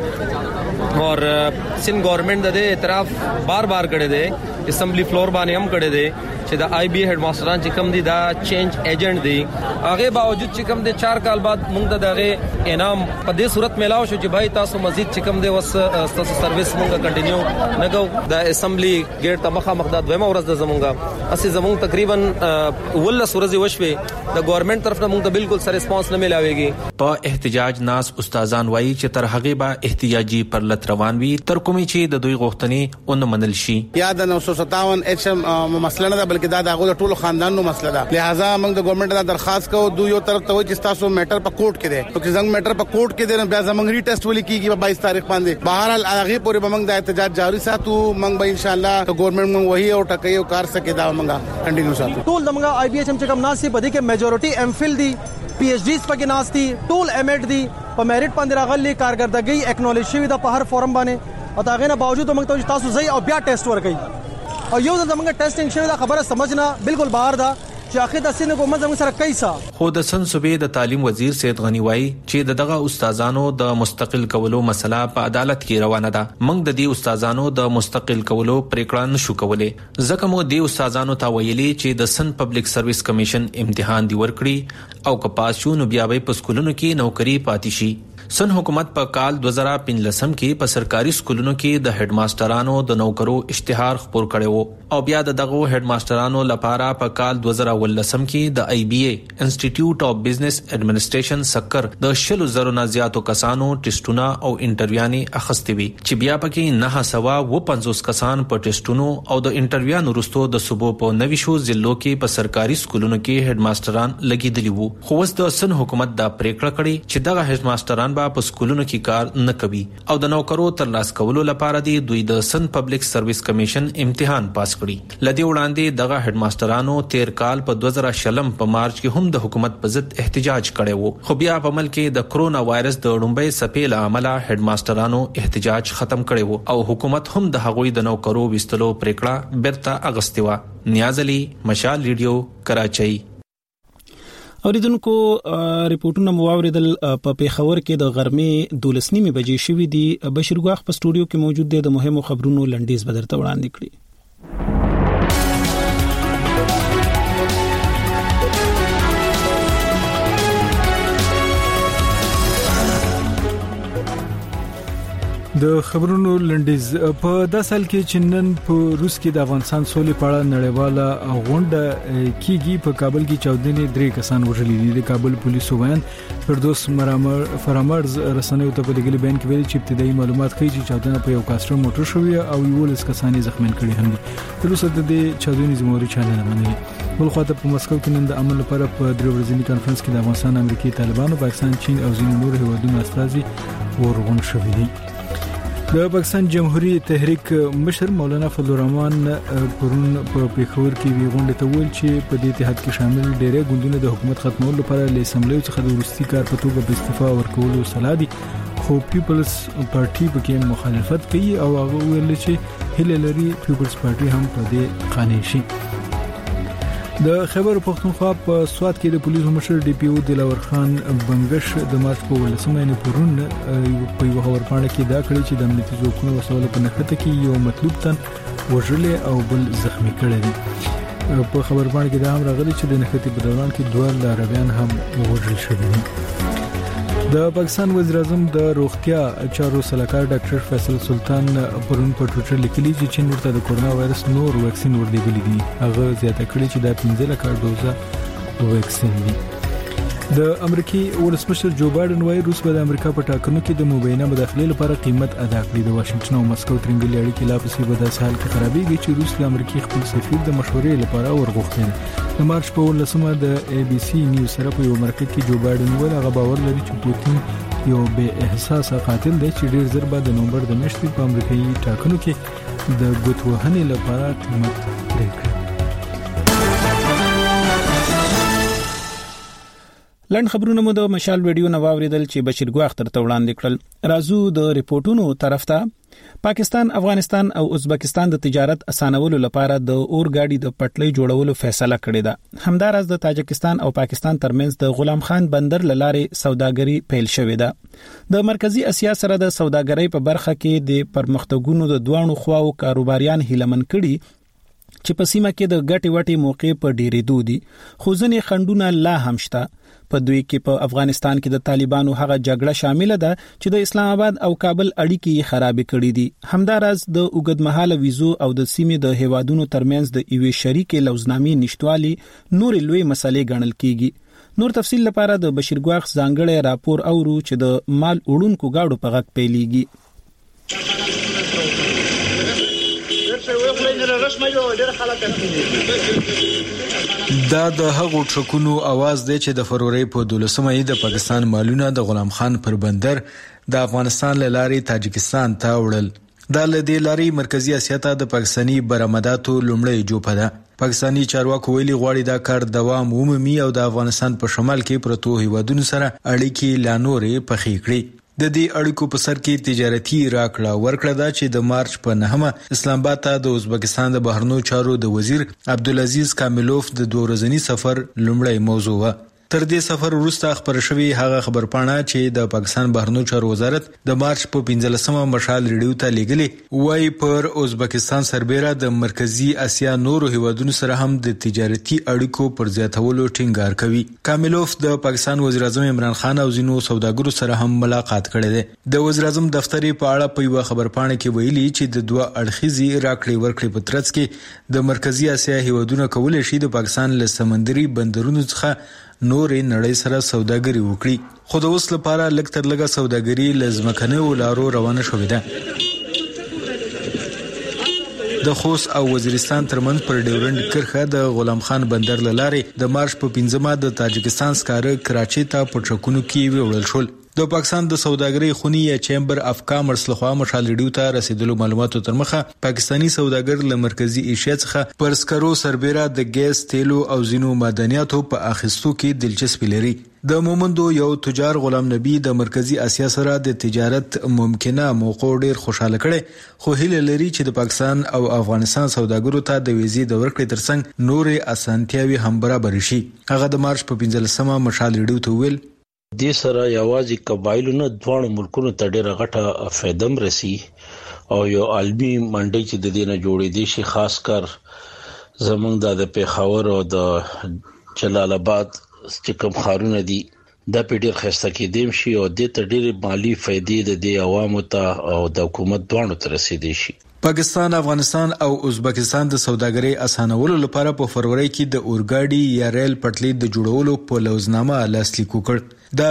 اور سن گورنمنٹ د اعتراف بار کړي دي اسمبلی فلور باندې هم کړي دي چې د آی بی هډ ماستران چې کوم دي دا چینج ایجنټ دي هغه باوجود چې کوم دي 4 کال بعد موږ دغه انعام په دې صورت ملاو شو چې بھائی تاسو مزید چې کوم دي وس تاسو سرویس موږ کنټینیو نه کو د اسمبلی ګیټ ته مخه مخداد ومه ورځ د زمونږه اسی زمونږ تقریبا ول سورزي وشوي د گورنمنت طرف نه موږ ته بالکل سره ریسپانس نه ملاويږي په احتجاج ناس استادان وایي چې تر هغه با احتجاجي پرلط روان وي تر کومي چې د دوی غوښتنې اون منل شي یا د 957 اچ مسله نه بلکې دا د ټولو خاندانونو مسله ده لہذا موږ د ګورنمنت ته درخواست کوو دوی یو طرف ته وایي چې تاسو میټر په کوर्ट کې ده چې زنګ میټر په کوर्ट کې ده بیا زموږ ری ټیسټ ولې کیږي په 22 تاریخ باندې بهرحال هغه پورې موږ د احتجاج جاری ساتو موږ به ان شاء الله د ګورنمنت موږ وਹੀ او ټکې او کار سکے دا موږ کنټینیو ساتو ټول دمغه آی بی ایچ ام چې کوم ناسي په دې کې میجورټي ام فل دي پی ایچ ډیز پکې ناشتي ټول ام ایډ دي په میرټ باندې راغلي کارګردګي اکنالج شوی د په هر فورم باندې او دا غنه باوجود موږ تاسو زئی او بیا ټیسټ ورکړي او یو د موږ ټیسټینګ شوی دا خبره سمجھنا بالکل بهر ده چې اخر د سینې کومه زموږ سره کیسه خو د سن صوبې د تعلیم وزیر سید غنی وای چې دغه استادانو د مستقل کولو مسله په عدالت کې روانه ده موږ د دې استادانو د مستقل کولو پریکړه نشو کولای ځکه مو د استادانو ته ویلي چې د سن پبلک سرویس کمیشن امتحان دی ورکړي او کپاس شو نو بیا به په سکولونو کې نوکری پاتې شي سن حکومت په کال 2015 کې په سرکاري سکولونو کې د هډ ماسترانو د نوکرو اشتهار خپور کړو او بیا دغه هډ ماسترانو لپاره په کال 2018 کې د آی بی ای انسټیټیوټ اف بزنس ایڈمنسټریشن سکر د 100,000 نه زیاتو کسانو ټیسټونه او انټرویوانې اخستې وي چې بیا پکې 950 کسان په ټیسټونو او د انټرویو وروسته د صوبو په نوي شو ضلعو کې په سرکاري سکولونو کې هډ ماستران لګیدلی وو خو اوس د سن حکومت دا پریکړه کړې چې دغه هډ ماستران به په سکولونو کې کار نه کوي او د نوکرو تر لاس کولو لپاره دی دوی د سن پبلک سرویس کمیشن امتحان پاس کړي. لدی وړاندې دغه هډ ماسترانو تیر کال په 2020 په مارچ کې هم د حکومت په ضد احتجاج کړی وو، خو بیا په ملک کې د کرونا وایرس د لومړی څپې له امله هډ ماسترانو احتجاج ختم کړی وو او حکومت هم د هغوی د نوکرو وستلو پریکړه بیرته اغستې وه. نیاز علي، مشال ریډیو، کراچۍ. اوریدونکو ریپورتونه مو واوریدل. په پیښور کې د غرمې 12:30 بجې شوې دي. بشیر ګواخ په سټوډیو کې موجود دی. د مهمو خبرونو لنډیز بدرته وړاندې کړي. د خبرونو لنډیز. په دا سال کې چنن په روس کې د افغانستان سولې په اړه نړیواله غونډه کیږي. په کابل کې 14 درې کسان وژل دي. د کابل پولیسو وایي فردوس فرامرز رسنیو ته په لګل بیان کې ویلي چې ابتدایي معلومات ښیي چې 14 په یو کاستر موټر شوی او 11 کسان زخمیان کړي هم دي. تر اوسه د دې 14 زموري چانه نه منلي. بل خو ته په مسکو کې نن د عمل لپاره په درې ورځني کانفرنس کې د افغانستان، امریکای، طالبانو، پاکستان، چین او ځینو نور هیوادونو استازي ورغون شوي دي. د پاکستان جمهوریت تحریک مشر مولانا فضل الرحمن پرون په پیښور کې وی غونډه ته ویل چې په دې اتحاد کې شامل ډېری ګوندونه د حکومت ختمولو لپاره له اسمبلی څخه د ورستي کار په توګه په استعفا ورکولو صلاح دي، خو پیپلز پارټي پکې مخالفت کوي او هغه ویل چې هیله لري پیپلز پارټي هم په دې قانع شي. د خیبر پختونخوا په سوات کې د پولیسو مشر ډي پی او دلاور خان بنگش د مارچ په 18 پرون په یو خبرپاڼه کې دا کړی چې د امنیتي ځواکونو وسوله په نښته کې یو مطلوب تن وژل او بل زخمی کړی دی. په خبرپاڼه کې دا هم راغلی چې د نښتې په دوران کې دوه لارویان هم وژل شوي دي. د پاکستان وزیر اعظم د روغتیا چارو سلاکار ډاکټر فیصل سلطان پرون په ټویټر لیکلي چې چین ورته د کورونا وایرس نور ویکسین ورلېږلي دي. هغه زیاته کړې چې دا 15 لک ډوزه ویکسین دي. د امریکای ولسمشر جو بایدن وايي روس به د امریکا په ټاکنو کې د مبینه مداخلې لپاره قیمت ادا کړي. د واشنگټن او مسکو ترنګلې اړیکې لا پسې په داسې حال کې خرابېږي چې روس د امریکای خپل سفیر د مشورې لپاره ورغوښتل. د مارچ په 18 د اي بي سي نیوز سره په یو مرکه کې جو بایدن ویل هغه باور لري چې پوتین یو بے احساسه قاتل دی چې ډیر زر بعد د نومبر د میاشتې په امریکایي ټاکنو کې د ګوتوهنې لپاره قیمت ورکړي. لند خبرونه مو د مشال ویډیو نو واوریدل چې بشیر ګواخ تر وړاندې کړل. رازو د ریپورتونو طرف ته پاکستان، افغانستان او ازبکستان د تجارت اسانولو لپاره د اورګاډي د پټلۍ جوړولو فیصله کړې ده. همدارس د تاجکستان او پاکستان ترمنځ د غلام خان بندر لارې سوداګري پیل شوې ده. د مرکزی اسیا سره د سوداګرۍ په برخه کې د پرمختګونو د دوانو خواو کاروباریان هیلمن کړي چې په سیمه کې د ګټي وټي موقع په ډېرې دودي، خو ځنې خندونه لا هم شته. په دوی کې په افغانستان کې د طالبانو هغه جګړه شامل ده چې د اسلام آباد او کابل اړیکې خراب کړي دي. همدارس د اوږدمهاله ویزو او د سیمې د هیوادونو ترمنځ د ایوي شریکې لوزنامې نشټوالي نور لوی مسلې ګڼل کیږي. نور تفصیل لپاره د بشیر ګواخ ځانګړی راپور اورو چې د مال وړونکو گاډو په غږ پیلېږي. دا د هغو ټرکونو आवाज دی چې د فروری په 12مې د پاکستان مالونه د غلام خان پر بندر د افغانستان له لارې تاجکستان ته وړل. دا لدې لارې مرکزی اسیا ته د پاکستانی برآمداتو لومړی جوپه ده. پاکستانی چارواکو ویلي غواړي دا کار دوام ومومي او د افغانستان په شمال کې پروتو هیوادونو سره اړیکې لا نورې پخې کړي. د دې اړیکو په سر کې تجارتي راکړه ورکړه ده چې د مارچ په 9 اسلام آباد ته د ازبکستان د بهرنیو چارو د وزیر عبدالعزیز کاملوف د 2 ورځني سفر لومړی موضوع و. تر دې سفر وروسته خبر شوی هغه خبرپاڼه چې د پاکستان بهرنیو چارو وزارت د مارچ په 15مه مشال ریډیو ته لیږلي وای پر ازبکستان سربېره د مرکزی اسیا نورو هیوادونو سره هم د تجارتي اړیکو پر زیاتولو ټینګار کوي. کاملوف د پاکستان وزیر اعظم عمران خان او ځینو سوداګرو سره هم ملاقات کړی دی. د وزیر اعظم دفتر په اړه په یو خبرپاڼه کې ویلي چې د دوه اړخیزي راکړې ورکړې په ترڅ کې د مرکزی اسیا هیوادونو کولای شي د پاکستان له سمندري بندرونو څخه نورې نړۍ سره سوداګري وکړي. خو د اوس لپاره لږ تر لږه سوداګري لزمکنه ولارو روانه شوې ده. د خوست او وزیرستان ترمنځ پر ډیورنډ کرښه د غلام خان بندر لارې د مارچ په 15مه د تاجکستان سکاره کراچۍ ته په ټرکونو کې وړل شول. د پاکستان د سوداګرۍ خونی یا چیمبر اف کامرس لخوا مشال ریډیو ته رسیدلو معلوماتو تر مخه پاکستانی سوداګر له مرکزی ایشیا څخه پر سکرو سربېره د ګیس تیلو او زینو معدنیاتو په اخیستو کې دلچسپي لري. د مومندو یو تجار غلام نبی د مرکزی اسیا سره د تجارت ممکنه موقع ډیر خوشاله کړي، خو هیله لري چې د پاکستان او افغانستان سوداګرو ته د ویزې د ورکړې ترڅنګ نورې اسانتیاوي هم برابر شي. هغه د مارچ په 15مه مشال ریډیو ته ویل د سره یوازې قبایلو نه دوه ملکونو ته ډیره غټه فائدم رسی او یو عالمي منډي چې د دینه جوړې دي شي، خاص کر زمونږ د پیښور او د جلال آباد چې کوم خارونه دي د پیډر خسته کې دیم شي او د ډېر مالی فائدې د عوامو ته او د حکومت دوه ته رسیدي شي. پاکستان، افغانستان او ازبکستان د سوداګرۍ اسانولو لپاره په فروری کې د اورګاډي یا ریل پټلۍ د جوړولو په لوزنامه لاسلیک وکړ. دا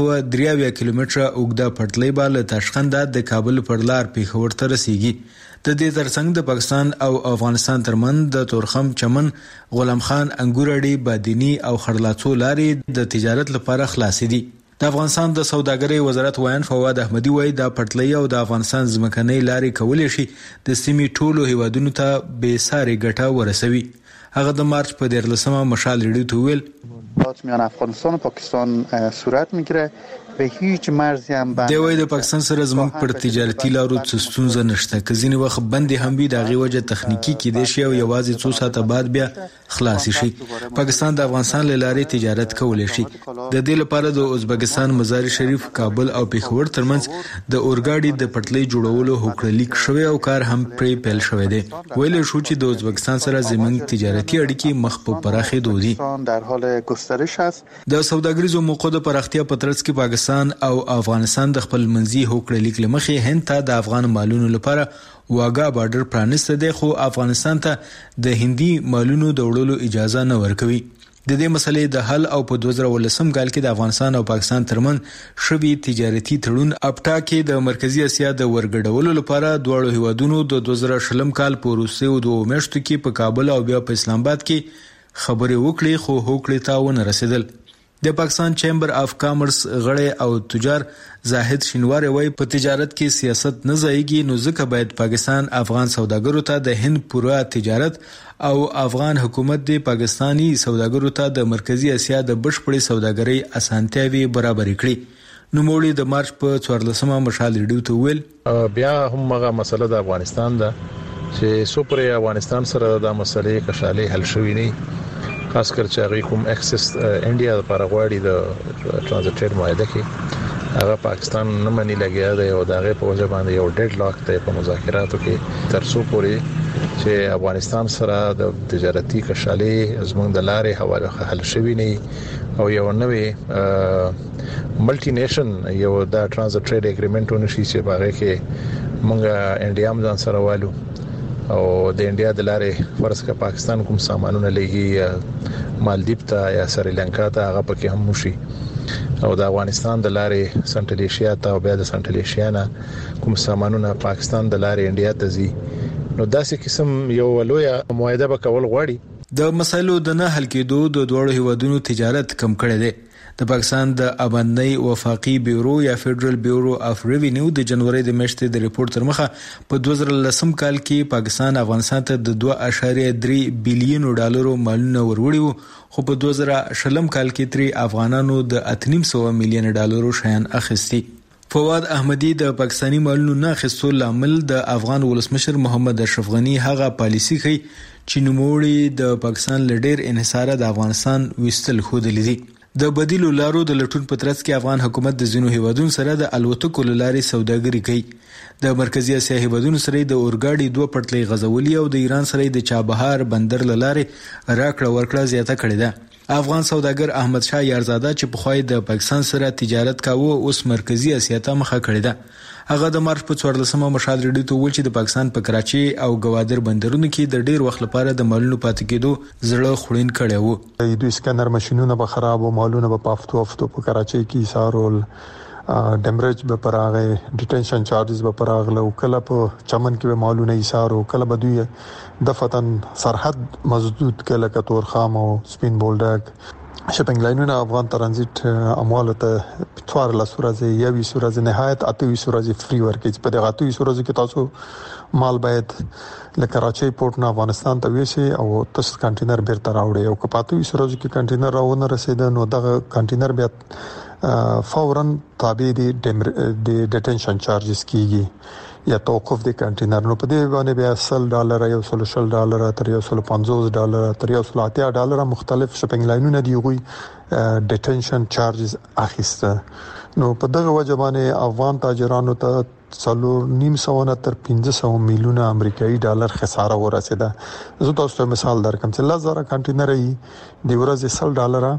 1583 کیلومتره اوږده پټلۍ به له تاشقند د کابل پر لار پیښور ته رسیږي. د دې ترڅنګ د پاکستان او افغانستان ترمنځ د تورخم چمن، غلام خان انګورړي، بادینی او خړلاڅو لارې د تجارت لپاره خلاصې دي. د افغانستان د سوداګرۍ وزارت وایي فواد احمدی وایي د پټلۍ او د افغانستان ځمکنۍ لارې کولای شي د سیمې ټولو هیوادونو ته به ساري ګټه ورسوي. هغه د مارچ په 14مه مشال ریډیو ته ویل میان افغانستان و پاکستان صورت میگیره به هیچ مرزی هم بند. دی وایي د پاکستان سره زموږ پر تجارتي لارو څه ستونزه نشته، که ځینې وخت بندې هم وي د هغې وجه تخنیکي کیدای شي او یوازې څو ساعته بعد بیا خلاص شي. پاکستان د افغانستان له لارې تجارت کولی شي. د دې لپاره د ازبکستان مزار شریف، کابل او پیښور ترمنځ د اورګاډي د پټلۍ جوړولو هوکړه لیک شوی او کار هم پرې پیل شوی دی. ویل شو چې د ازبکستان سره زموږ تجارتي اړیکې مخ په پراخېدو دي. در حال گسترش است. د سوداګریزو موقعو د پراختیا په ترڅ کې پاکستان او افغانستان د خپل منځي هوکړه لیک لمخې هند ته د افغان مالونو لپاره واګا بارډر پرانسته دی، خو افغانستان ته د هندي مالونو د وړلو اجازه نه ورکوي. د دې مسلې د حل او په 2018 کال کې د افغانستان او پاکستان ترمنځ شوی تجارتي تړون اپټا کې د مرکزی اسیا د ورګډولو لپاره دواړو هیوادونو د 2020 کال په وروستیو 2 میاشتو کې په کابل او بیا په اسلام آباد کې خبرې وکړې، خو هوکړې ته ونه رسیدل. د پاکستان چیمبر اف کامرس غړی او تجار زاهد شینواری وایي په تجارت کې سیاست نه ځایږي، نو ځکه باید پاکستان افغان سوداګرو ته د هند پوره تجارت او افغان حکومت د پاکستانی سوداګرو ته د مرکزی اسیا د بشپړې سوداګرۍ اسانتیاوي برابر کړي. نوموړي د مارچ په 14مه مشال ریډیو ته ویل بیا هم هغه مسله د افغانستان ده چې سوپر افغانستان سره د مسلې کشالې حل شوې نه، خاص کر چې هغه کوم اکسس انډیا لپاره غواړي د ترانزیټ معاهده کې هغه پاکستان نه مني لګیا دی او دغه په وجه باندې یو ډیډ لاک ته په مذاکراتو کې تر څو پورې چې افغانستان سره د تجارتي کشالې زموږ د لارې حواله حل شوی نه او یو نوې ملټي نیشن یو د ترانزیټ ټریډ اګریمنټ ونشي چې باغې کې مونږ انډیا هم ځان سره والو او د انډیا د لارې فرض کا پاکستان کوم سامانونه لګي مالدیپ ته یا سریلانکا ته هغه پکې هم وشي او د افغانستان د لارې سنټرل ایشیا ته او بیا د سنټرل ایشیا نه کوم سامانونه پاکستان د لارې انډیا ته ځي، نو داسې قسم یو لوی معاهده به کول غواړي. د مسایلو د نه حل کېدو د دوړو هیوادونو تجارت کم کړی دی. د پاکستان د ابندنۍ وفاقي بیورو یا فدرال بیورو اف ریوینیو د جنوري د میاشتې د ریپورت تر مخه په 2010 کال کې پاکستان افغانستان ته د 2.3 بلین ډالر مالونه وروړي وو، خو په 2020 کال کې تری افغانانو د 8.5 میلیون ډالر شیان اخیستي. فواد احمدی د پاکستانی مالونو نه اخیستو لامل د افغان ولسمشر محمد اشرف غنی هغه پالیسی کوي چې نوموړي د پاکستان لډیر انحصار د افغانستان وستل خود لیدي. د بدیلو لارو د لټون په ترڅ کې افغان حکومت د ځینو هیوادونو سره د الوتکو لارې سوداګري کوي. د مرکزی اسیا هیوادونو سره د اورګاډي 2 پټلۍ غزولي او د ایران سره د چابهار بندر لارې راکړه ورکړه زیاته کړې ده. افغان سوداګر احمد شاه یارزاده چې په خوای د پاکستان سره تجارت کاوه اوس مرکزی اسیا ته مخه کړې ده. هغه د مارچ په 14مه مشال ریډیو ته ویل چې د پاکستان په کراچي او گوادر بندرونو کې د ډیر وخت لپاره د مالونو پاتې کېدو زړه خوړین کړي وو. دوی سکینر ماشينونه به خراب او مالونه به پافتو په کراچي کې سارول ډیمریج به پراغه ډیټنشن چارجز به پراغله او کله په چمن کې به مالونه ایثار او کله به دوی د فتن سرحد مسدود کله کتور خام او سپین بولډک شپنګ لاینونه افغان ترانزیت اموال ته 14 ورځې یا 20 ورځې نهایت 28 ورځې فری ورکړي. په دغه 28 ورځو کې تاسو مال باید له کراچۍ پورت نه افغانستان ته ویسي او تاسو کنټینر بیرته راوړي. او که په 28 ورځو کې کنټینر راونه رسید نو دغه کنټینر بیا فورا تابع دي ډیټنشن چارجز کیږي یا توقف دي کنټینر. نو په دې باندې بیا $100 یا $150 تر $150 تر $180 مختلف شپنګ لاینونه دی غوي ډیټنشن چارجز اخیسته. نو په دغه وجه باندې افغان تاجرانو ته 3.5 تر 500 میلیون امریکایي ډالر خساره ورسیده. زه تاسو ته مثال درکم چې 1000 کنټینر یې د ورځې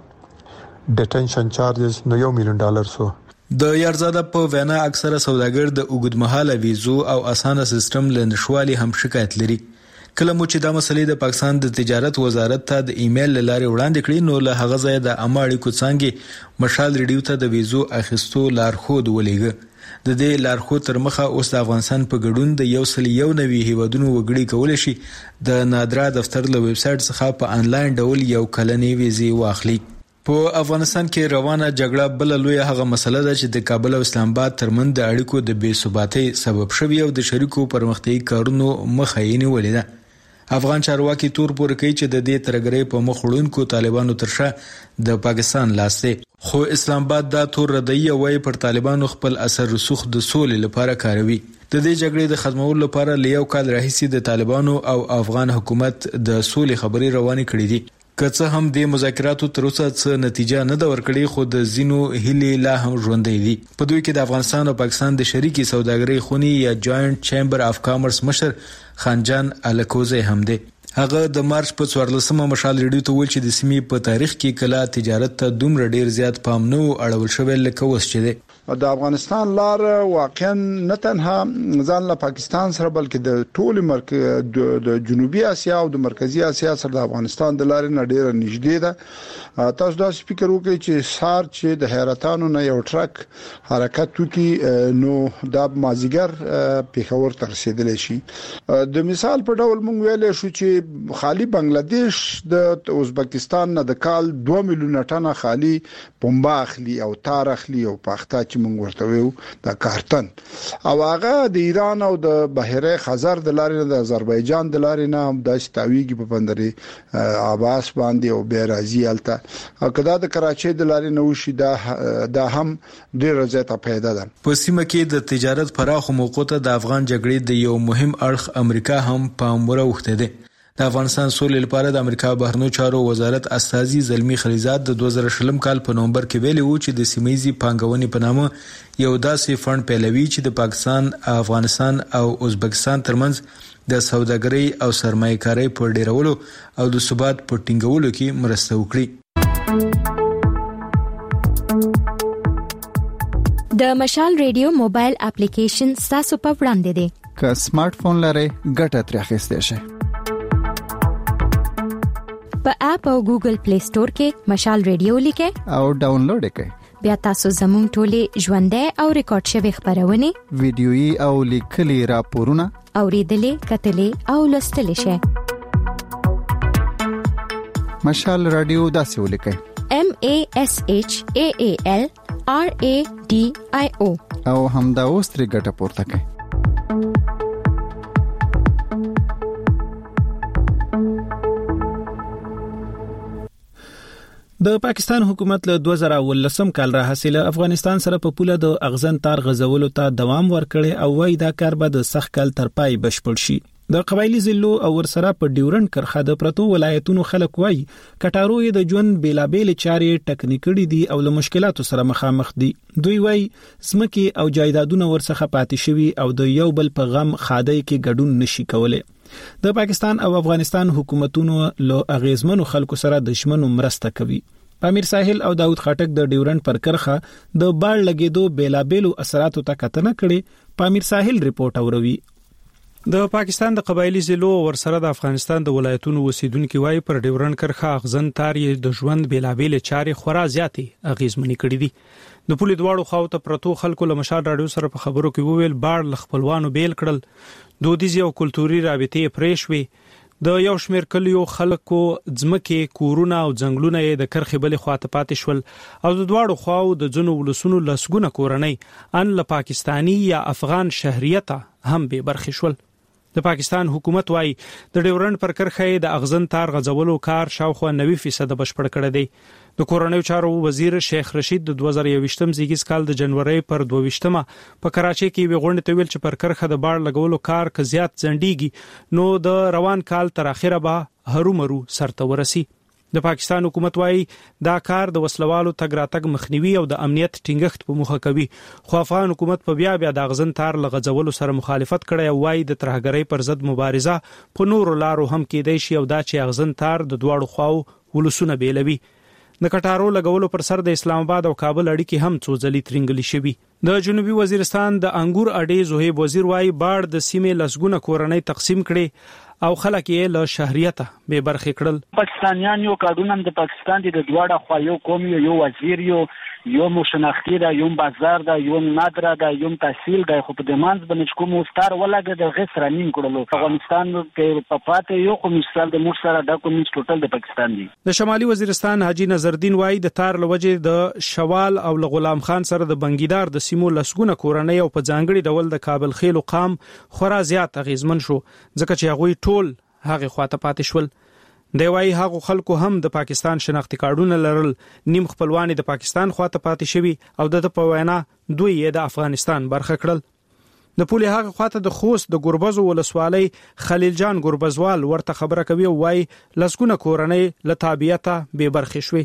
$100 ډیټنشن چارجز نو $1 میلیون سو. د یارزاده په وینا اکثره سوداګر د اوږدمهاله ویزو او اسانه سیستم لنشوالي هم شکایت لري. کله مو چې دا مسلې د پاکستان د تجارت وزارت ته د ایمیل لارې وړاندې کړې نو له هغه ځای د اماړي کوڅنګي مشال ریډیو ته د ویزو اخیستو لارښود ولېګه. د دې لارښود تر مخه اوس د افغانستان په ګډون د 191 هیوادونو وګړي کولای شي د نادرا دفتر له ویب سټ څخه په انلاین ډول یو کلنی ویزه واخلي. په افغانستان کې روانه جګړه بل لوی هغه مسله ده چې د کابل او اسلام آباد ترمنځ د اړیکو د بې ثباتۍ سبب شوی او د شریکو پرمختیايي کارونو مخه یې نیولې ده. افغان چارواکي تور پور کوي چې د دې ترګرې په مخ وړونکو طالبانو ترشا د پاکستان لاس دی. خو اسلام آباد دا تور ردی وایي پر طالبانو خپل اثر رسوخ د سولې لپاره کاروي. د دې جګړې د ختمولو لپاره لیو کال راهیسي د طالبانو او افغان حکومت د سولې خبري روانې کړې دي. که څه هم د مذاکراتو تر اوسه څه نتیجه نه دا ورکړي خو د زینو هلي لا هم ژوندۍ دي. په دوی کې د افغانستان او پاکستان د شریکي سوداګرۍ خونی یا جاینټ چیمبر اف کامرس مشر خانجان الکوزی هم دی. هغه د مارچ په 14مه مشال ریډیو ته ویل چې د سیمې په تاریخ کې کله تجارت ته دومره ډیر زیات پام نه اړول شوی لکه اوس چې دی. د افغانستان لار واقعا نه تنها ځان له پاکستان سره بلکې د ټول د جنوبي اسیا او د مرکزی اسیا سره د افغانستان د لارې نه ډیره نږدې ده. تاسو دا فکر وکړئ چې سار چې د حیرتانو نه یو ټرک حرکت وکي نو د مازیګر پیښور ته رسیدلی شي. د مثال په ډول موږ ویلې شو چې خالي بنگلاديش د ازبکستان نه د کال 2 میلیون ټنه خالي پنبه اخلي او تار اخلي او پخته چې موږ ورته ویو د کارتن او هغه د ایران او د بحیره خزر د لارې نه د آذربایجان د لارې نه هم د تاویږي په بندري عباس باندې او بیرازي الته او کدا د کراچۍ د لارې نه وشي دا هم ډیره زیاته پیدا ده. په سیمه کې د تجارت پراخو موقعو ته د افغان جګړې د یو مهم اړخ امریکا هم پام وروخته ده. د افغانستان سولې لپاره د امریکا بهرنیو چارو وزارت استاذي زلمی خلیزاد د 2020 کال په نومبر کې ویلي و چې د سیمایي پانګونې په نامه یو داسې فند پیلوي چې د پاکستان، افغانستان او ازبکستان ترمنځ د سوداګرۍ او سرمایه‌کارۍ په ډیرولو او د ثبات په ټینګولو کې مرسته وکړي. د مشال ریډیو موبایل اپلیکیشن تاسو په وړاندې دی. که سمارټ فون لرئ ګټه ترې اخیستئ شئ. په اپ او ګوګل پلی سٹور کې مشال ریډیو لیکئ او ډاونلوډ کړئ. بیا تاسو زموږ ټولې ژوندۍ او ریکارډ شوی خبرونه ویډیويي او لیکلي راپورونه اوریدلې کتلې او لوستلې شئ. مشال رادیو داسې ولیکئ MASHAAL RADIO او همدا اوس ترې ګټه پورته کړئ. د پاکستان حکومت له 2019 کال راهیسې افغانستان سره په پوله د اغزن تار غزولو ته دوام ورکړي او وايي دا کار به د سخت کال تر پای بشپړ شي. د قبایلی ضلعو او ورسره په ډیورنډ کرښه د پرتو ولایتونو خلک وايي کټارو یې د ژوند بیلابېل چارې ټکنیکړي دي او له مشکلاتو سره مخامخ دي. دوی وايي زمکي او جایدادونه ورڅخه پاتې شوي او د یو بل په غم خادای کې ګډون نشي کولای. د پاکستان او افغانستان حکومتونو له اغیزمنو خلکو سره د شمنو مرسته کوي. پامیر ساحل او داود خاټک د ډیورنډ پر کرښه د باړ لګیدو بیلابېلو اثراتو ته کتنه کړي. پامیر ساحل ریپورت اوروي. د پاکستان د قبایلی ضلعو ورسره د افغانستان د ولایتونو اوسیدونکو وايي پر ډیورنډ کرښه اغزن تار یې د ژوند بیلابېل چارې خورا زیاتې اغیزمنې کړې دي. د پولې دواړو خواو ته پرتو خلکو له مشال رادیو سره په خبرو کې وویل باړ ل خپلوانو بیل کړل، دودیزي او کلتوري رابطې پرېښوي، د یو شمېر کلیو خلکو ځمکې کورونه او ځنګلونه یې د کرخې بلې خواته پاتې شول او د دواړو خواو د ځینو ولسونو لسګونه کورنۍ ان له پاکستانی یا افغان شهریت هم به برخې شول. د پاکستان حکومت وايي د ډیورنډ پر کرخې د اغزن تار غځولو کار شاوخوا 90% بشپړ کړی دی. د کورنیو چارو وزیر شیخ رشید د 2021م زیږیز کال د جنوري پر 22مه په کراچۍ کې ویغونډه ته ویل چې پر کرخه د باړ لګولو کار ک زیات ځنډيږي نو د روان کال تر اخره به هرومرو سرته ورسي. د پاکستان حکومت وايي دا کار د وسلوالو تګ راتګ مخنیوي او د امنیت ټینګښت په موخه کوي. خو افغان حکومت په بیا د اغزن تار لغځولو سره مخالفت کړي او وايي د ترهګرۍ پر ضد مبارزه په نورو لارو هم کېدای شي او دا چې اغزن تار د دواړو خواو ولسونه بیلوي. د کټارو لګولو پر سر د اسلام آباد او کابل اړیکې هم څو ځلې ترنګلي شوي. د جنوبي وزیرستان د انګور اډې زوهیب وزیر وايي باړ د سیمې لسګونه کورنۍ تقسیم کړي او خلک یې له شهریت به برخې کړل. پاکستانیان یو کارونه د پاکستان د دواړه خوا یو قوم یو وزیر یو مشناختی دا یو بازار دا یو نادره دا یو تحصیل دا خو په دمانز باندې کوم ستار ولګه د غیر رنین کړلو. افغانستان کې په پاتې یو کوم مثال د مور سره دا کوم ټوټل د پاکستان دی. د شمالي وزیرستان حاجی نظرالدین وای د تار لوجه د شوال او غلام خان سره د بنګیدار د سیمو لسګونه کورنۍ او په ځانګړي ډول د کابل خیل او قام خورا زیات غیزمن شو ځکه چې هغه ټول هغه خواته پاتې شول. دی وايي هغه خلکو هم د پاکستان شناختی کارډونه لرل نیم خپلوانی د پاکستان خواته پاتې شوی او د په وینا دوی یې د افغانستان برخه کړل. د پولي هغه خواته د خوست د ګوربزو ولسوالۍ خلیل جان ګوربزوال ورته خبره کوي او وايي لسګونه کورنۍ له تابعیته به برخه شوي.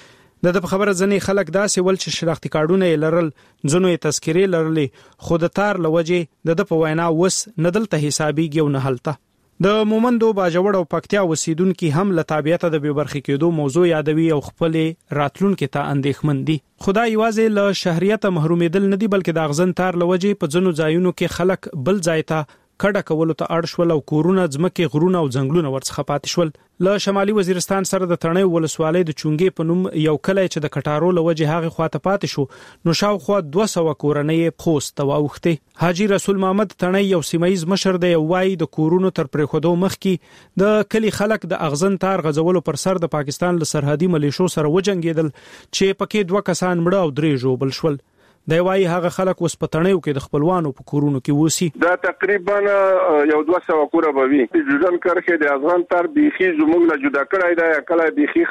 د خبره ځنې خلک داسې ول چې شناختی کارډونه لرل ځنو یې تذکرې لرلې خو د تار لوجه د په وینا وس ندلته حسابيږي او نه حلته. د مومندو باجوړ او پکتیا وسیدونکو هم له تابعیت د بیبرخي کېدو موضوع یادوي او خپل راتلونکو ته اندېښمن دي. خدای یوازې له شهریت محرومیدل نه دي بلکې د اغزن تار لوجه په ځنو ځایونو کې خلک بل ځای ته کډه کولو ته اړ شول او کورونه ځمکې غرونه او ځنګلونه ورڅخه پاتې شول. له شمالي وزیرستان سره د تڼۍ ولسوالۍ د چونګې په نوم یو کلی چې د کټارو لوجه هغه خواته پاتې شو نو شاوخوا 200 کورنۍ خوست ته واوښتې. حاجی رسول محمد تڼۍ یو سیمایز مشر دی وای د کورونو تر پرېخودو مخکې د کلی خلک د اغزن تار غځولو پر سر د پاکستان له سرحدي ملیشو سره وجنګیدل چې پکې 2 کسان مړه او 3 ژوبل شول. دی وايي هغه خلک اوس په تڼیو کې د خپلوانو په کورونو کې وسی. دا تقریبا یو 200 کوره به وي. جوړن کرخه د افغان تر بيخي زموږ له جدا کړای دا کله بيخي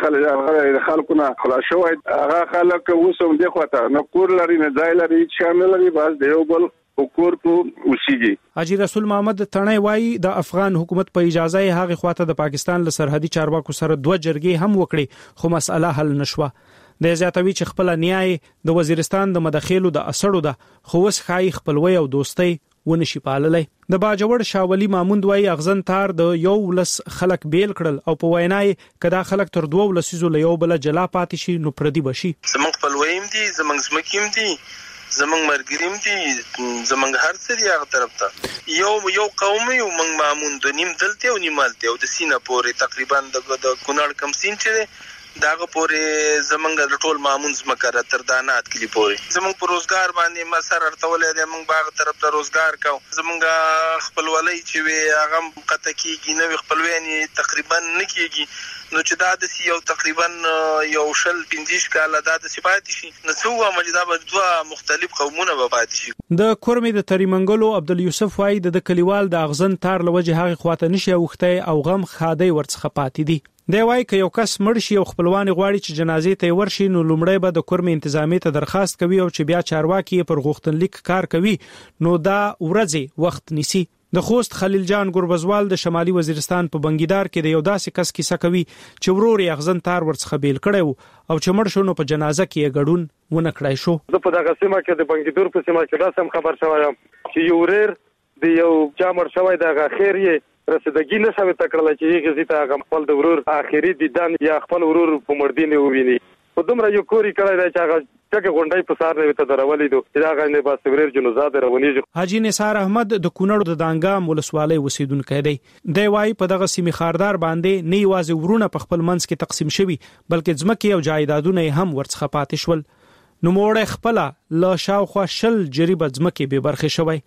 خلکو نه خلاص شوی. هغه خلک اوسم د خواته نه کور لري نه ځای لري شامل لري باز دیو بل کور کو وسیږي. حاجی رسول محمد تڼۍ وايي د افغان حکومت په اجازه هغه خواته د پاکستان له سرحدي چارواکو سره 2 جرګې هم وکړي خو مسأله حل نشوه. د زیاتوي چې خپل نیای د وزیرستان د مداخلو د اثرو ده خو وس خای خپلوي او دوستي ونشي پاللای. د باجوړ شاولي ماموند وای اغزن تار د یو ولس خلک بیل کړل او په وینای کدا خلک تر 2 ولسیزو له یو بل جلا پاتې شي نو پردي بشي. زمنګ خپلویم دي زمنګ زمکیم دي زمنګ مرګریم دي زمنګ هر څه دی هغه طرف ته یو قوم یو من ماموند نیم دلته او نیمالته او د سینه پورې تقریبا د کونړ کم سین چې داغه پورې زمنګ ټول مامون زمکره تر دانات کلی پورې زمنګ پر روزګار باندې مسر ارتولې د موږ باغ طرف ته روزګار کو زمنګ خپلولۍ چې وي هغه قطه کیږي نو خپلوانی تقریبا نکیږي نو چې دا د یو تقریبا یو شل 15 کاله دا د صفات شي نو څو عملدا به 2 مختلف قومونه به پاتې شي. د کورمې د تریمنګلو عبد اليوسف وای د کلیوال د اغزن تار لوجه هغه خواته نشي وخته او غم خادي ورڅخه پاتې دي. دی وای ک یو کس مړ شي او خپلوان غواړي چې جنازې ته ورشي نو لومړی به د کورمې انتظامی ته درخواست کوي او چې بیا چارواکي پر غوښتنلیک کار کوي نو دا ورځي وخت نیسي. د خوست خلیل جان ګوربزوال د شمالي وزیرستان په بنګیدار کې د یو داسې کس کیسه کوي چې ورور یې اغزن تار ورڅخه بیل کړو او چې مړ شو نو په جنازه کې ګډون ونه کړای شو. زه په دغه سیمه کې د بنګیدور په سیمه کې داسم خبر شوم چې یو ورور د یو چامر شوی دغه خیر یې رسیدګی نه شوی تکړه چې یې غزي ته خپل د ورور اخیری دیدن یا خپل ورور په مردینه وویني. په دومره یو کوری کړی دی چې هغه څنګه غونډای په سار نه وته درولې دو چې هغه نه با سویر جنازه درونی. حاجی نثار احمد د کونړ د دانګام ولسوالۍ وسیدونکو دی. دی وايي په دغه سیمه خاردار باندې نه یوازې ورونه په خپل منځ کې تقسیم شوي بلکې ځمکې او جایدادونه هم ورڅخه پاتې شول. نو موړ خپل لا شاوخوا شل جریبه ځمکې به برخه شوی.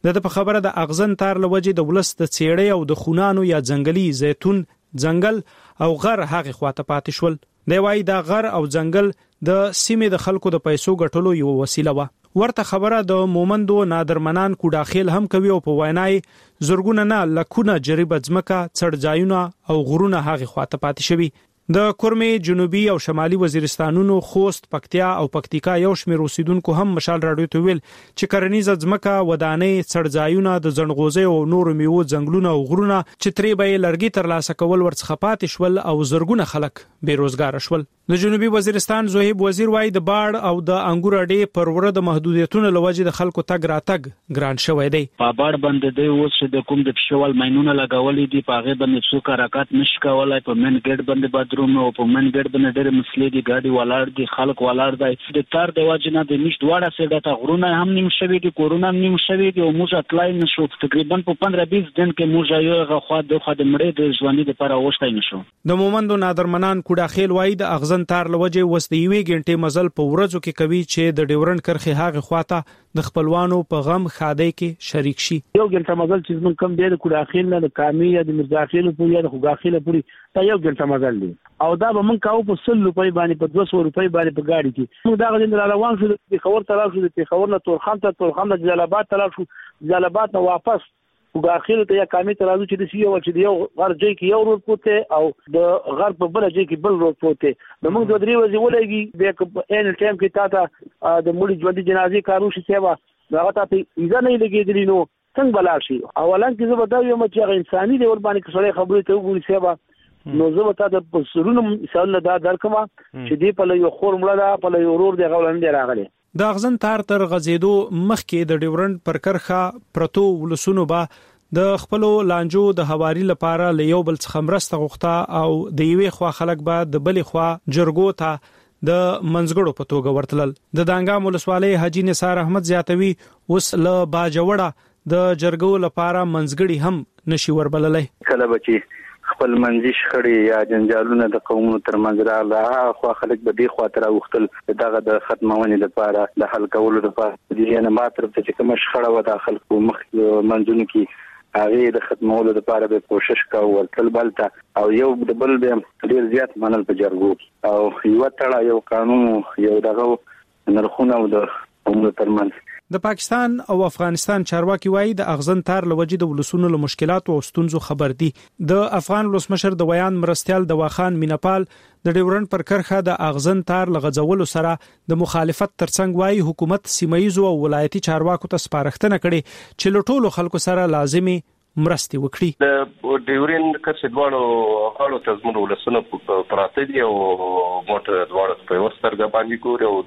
د په خبره د اغزن تار لوجه د ولس د چیړې او د خونانو یا ځنګلي زيتون ځنګل او غر هغه خواته پاتې شول. دی وايي دا غر او ځنګل د سیمې د خلکو د پیسو ګټلو یو وسیله و. ورته خبره د مومندو نادرمنان کو داخل هم کوي او په وینای زورګونه نه لکونه جریب ځمکه څړځایونه او غرونه هغه خواته پاتې شوي. د کورمې جنوبي او شمالي وزیرستانونو خوست پکتیا او پکتیکا یو شمېر اوسیدونکو هم مشال راډیو ته ویل چې کرنیزه ځمکه ودانې څړځایونه د زنغوزي او نور میوه ځنګلونه او غرونه چې ترې به لرګي ترلاسه کول ورڅخه پاتې شول او زرګونه خلک بیروزګار شول. د جنوبي وزیرستان زوهیب وزیر وايي د باړ او د انګور اډې پر ور د محدودیتونو لوجه د خلکو تګ راتګ ګران شوی دی. په باړ باندې دی اوس چې د کوم د پښوال ماينونه لګولې دي په هغه باندې څوک حرکت نشي کولای. په من ګټ باندې بادروم او په من ګټ باندې ډېر مسلې دي ګاډي ولاړ دي خلک ولاړ دي د تار د واجنه د نش دواړه سره د غرونه هم نیم شوی دي کورونا نیم شوی دي او موږ اطلای نشو تقریبا په 15-20 دن کې موږ یو غخوا د خدمړې د ژوندۍ لپاره وښتای نشو. د مومندو نادرمنان کو داخل وايي د اغزن تار لوجه وس د یوې غنټې مزل په ورځو کې کوي چې د ډیورنډ کرخه هغه خواته د خپلوانو په غم خاده کې شریک شي. یو غنټه مزل چې موږ کم دی د کو داخل نه د کامی یا د مرزاخیل په یا د خوګاخیل پوری دا یو غنټه مزل دی او دا به موږ کاو په 100 روپۍ باندې په 200 روپۍ باندې په گاډي کې موږ دا غوډه را روان شو د خبر تر شو د خبر نه تورخم د جلالاباد تر شو جلالاباد نه واپس خوګاخیل ته یا کامی تر راځو چې د یو چې یو غر ځای کې یو روډ پروت او د غر په بل ځای کې بل روډ پروت د موږ د درې ورځې ولګي د ان ټایم کې تا د مړي ژوند جنازي کارو شي سیوا دا ته ایزه نه لګېدلی نو څنګه بلار شي. اولا کې زه به دا یم چې انساني دی ور باندې کسړې خبرې ته وګوري سیوا نو زه به تا د پسرونو مثال دا درکما چې دی په یو خور مړه دا په یو ورور دی غولندې راغلي. د اغزن تار تر غزیدو مخکې د ډیورنډ پر کرخه پرتو ولسونو با د خپلو لانجو د حواري لپاره له یو بل څخه مرسته غوښته او د یوې خوا خلک به د بلې خوا جرګو ته د منځګړو په توګه ورتلل. د دانګام ولسوالۍ حاجی نثار احمد زیاتوي اوس له باجوړه د جرګو لپاره منځګړي هم نشي وربللای. کله بچي خپل منځي شخړې یا جنجالونه د قومونو ترمنځ راغله خو خلک به دی خاطر وختل دغه د ختمونې لپاره د حل کولو لپاره دي نه ماتره چې کوم شخړه و د خلکو مخ منځونو کې هغه د ختمولو لپاره به کوشش کاوه تل بلته او یو د بل به ډیر زیات منل په جرګو او یو تړه یو قانون یو دغه نرخونه او د قومونو ترمنځ. د پاکستان او افغانستان چارواکي وایي د اغزن تار لوجه د ولسونو له مشکلاتو او ستونزو خبر دي. د افغان ولسمشر د ویان مرستيال دواخان مینپال د ډیورنډ پر کرخه د اغزن تار لغځولو سره د مخالفت ترڅنګ وایي حکومت سیمایي او ولایتي چارواکو ته سپارښتنه کړې چې له ټولو خلکو سره لازمي مرستي وکړي. د ډیورنډ کرښې دواړو تضمن ولسونه پراته دي او موټر دواړو په وسترګ باندې ګوري او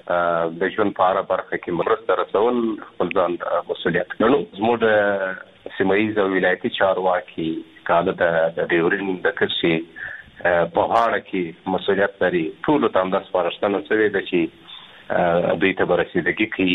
د د ژوند په اړه برخه کې مرسته رسول خپل ځان مسؤلیت ګڼو. زموږ سیمایي او ولایتي چارواکي کاله د ډیورنډ د کرښې په اړه کې مسؤلیت لري. ټول ته د سپارښتنه شوی د چې دوی ته برسیدګي کوي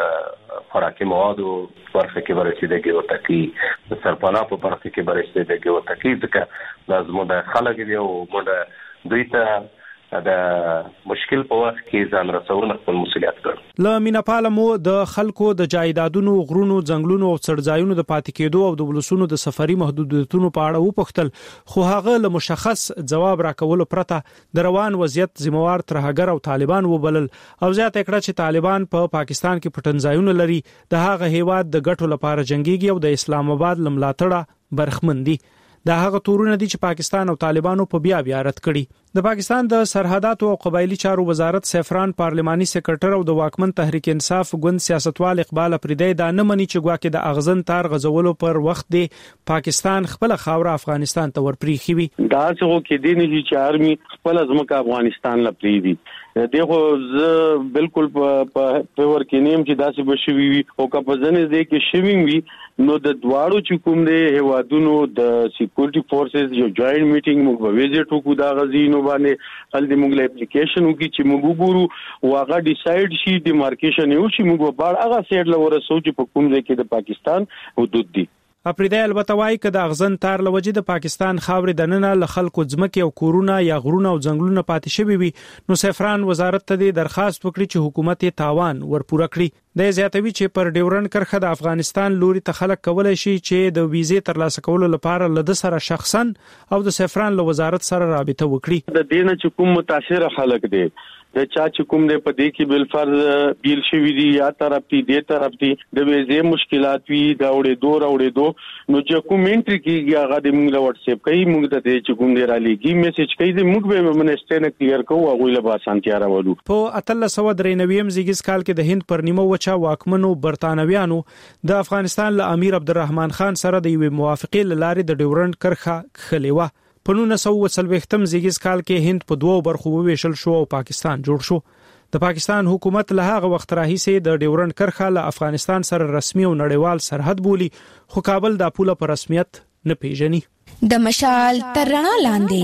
د خوراکي موادو برخه کې برسیدګي ورته کوي د سرپناه په برخه کې برسیدګي ورته کوي ځکه لازم د خلک دی او موږ دوی ته د مشکل په وخت کې ځان رسونه خپل مسؤلیت ګڼو. له مینپال مو د خلکو د جایدادونو غرونو ځنګلونو او څړځایونو د پاتې کېدو او د ولسونو د سفري محدودیتونو په اړه وپوښتل خو هغه له مشخص جواب راکولو پرته د روان وضعیت ذمہوار ترهګر او طالبان وبلل او زیاته کړه چې طالبان په پاکستان کې پټنځایونه لري د هغه هیواد د ګټو لپاره جنگيږي او د اسلام آباد لملاتړه برخمن دي. دا هغه تورونه دي چې پاکستان او طالبانو په بیا رد کړي. د پاکستان د سرحداتو او قبایلی چارو وزارت سیفران پارلماني سکرټر او د واکمن تحریک انصاف ګوند سیاستوال اقبال اپریدی دا نه مني چې ګواکې د اغزن تار غزولو پر وخت دی پاکستان خپل خاور افغانستان ته ورپریخي وي. دا څنګه کې دي نه چې آرمي خپل ځمکه افغانستان لپاره دی دغه ز بالکل په ور کې نیم چې داسې بشوي وي او که په ځنې دې کې شوي وي نو د دواړو چې کوم دی هوادونو د سکیورټي فورسز یو جوائنټ میټینګ موږ به ویزټ وکړو دا غزینو باندې هل دې موږ له اپلیکیشن وکړي چې موږ وګورو واغه ډیسایډ شي ډیمارکیشن یو چې موږ به بار هغه سیټ لور سوچ په کوم ځای کې د پاکستان حدود دي. اپریدای البته وايي چې د اغزن تار لوجې د پاکستان خاورې دننه ل خلکو ځمکې او کورونه یا غرونه او ځنګلونه پاتې شوي وي نو سفران وزارت ته درخواست وکړي چې حکومت یې تاوان ورپوره کړي د زیاتوي چې پر ډیورنډ کرښه د افغانستان لوري ته خلک کولای شي چې د ویزې ترلاسه کولو لپاره له سره شخصا او د سفران له وزارت سره رابطه وکړي د دینه چې کوم متاثر خلک دي د چا چې کوم دې په دې کې بل فرض بیل شوی دی یا طرف دې طرف دی د ویزې مشکلات وی دا وړې دو نو چې کوم انټری کیږي هغه د موږ له واتس اپ کوي موږ ته چې کوم دی را لېږي میسج کوي د موږ به منسټر نه کلیر کوو هغه له اسانتیا راوړو. په 1393 زیږیز کال کې د هند پر نیمه وچا واکمنو برتانویانو د افغانستان له امیر عبدالرحمن خان سره د یو موافقه لارې د ډیورنډ کرښه خلیوه. په 1940 زیږیز کال کې هند په دوو برخو وویشل شو او پاکستان جوړ شو. د پاکستان حکومت له هغه وخت راهیسې د ډیورنډ کرښه له افغانستان سره رسمي او نړیوال سرحد بولی خو کابل د پوله په رسمیت نه پیژني. د مشال تر رڼا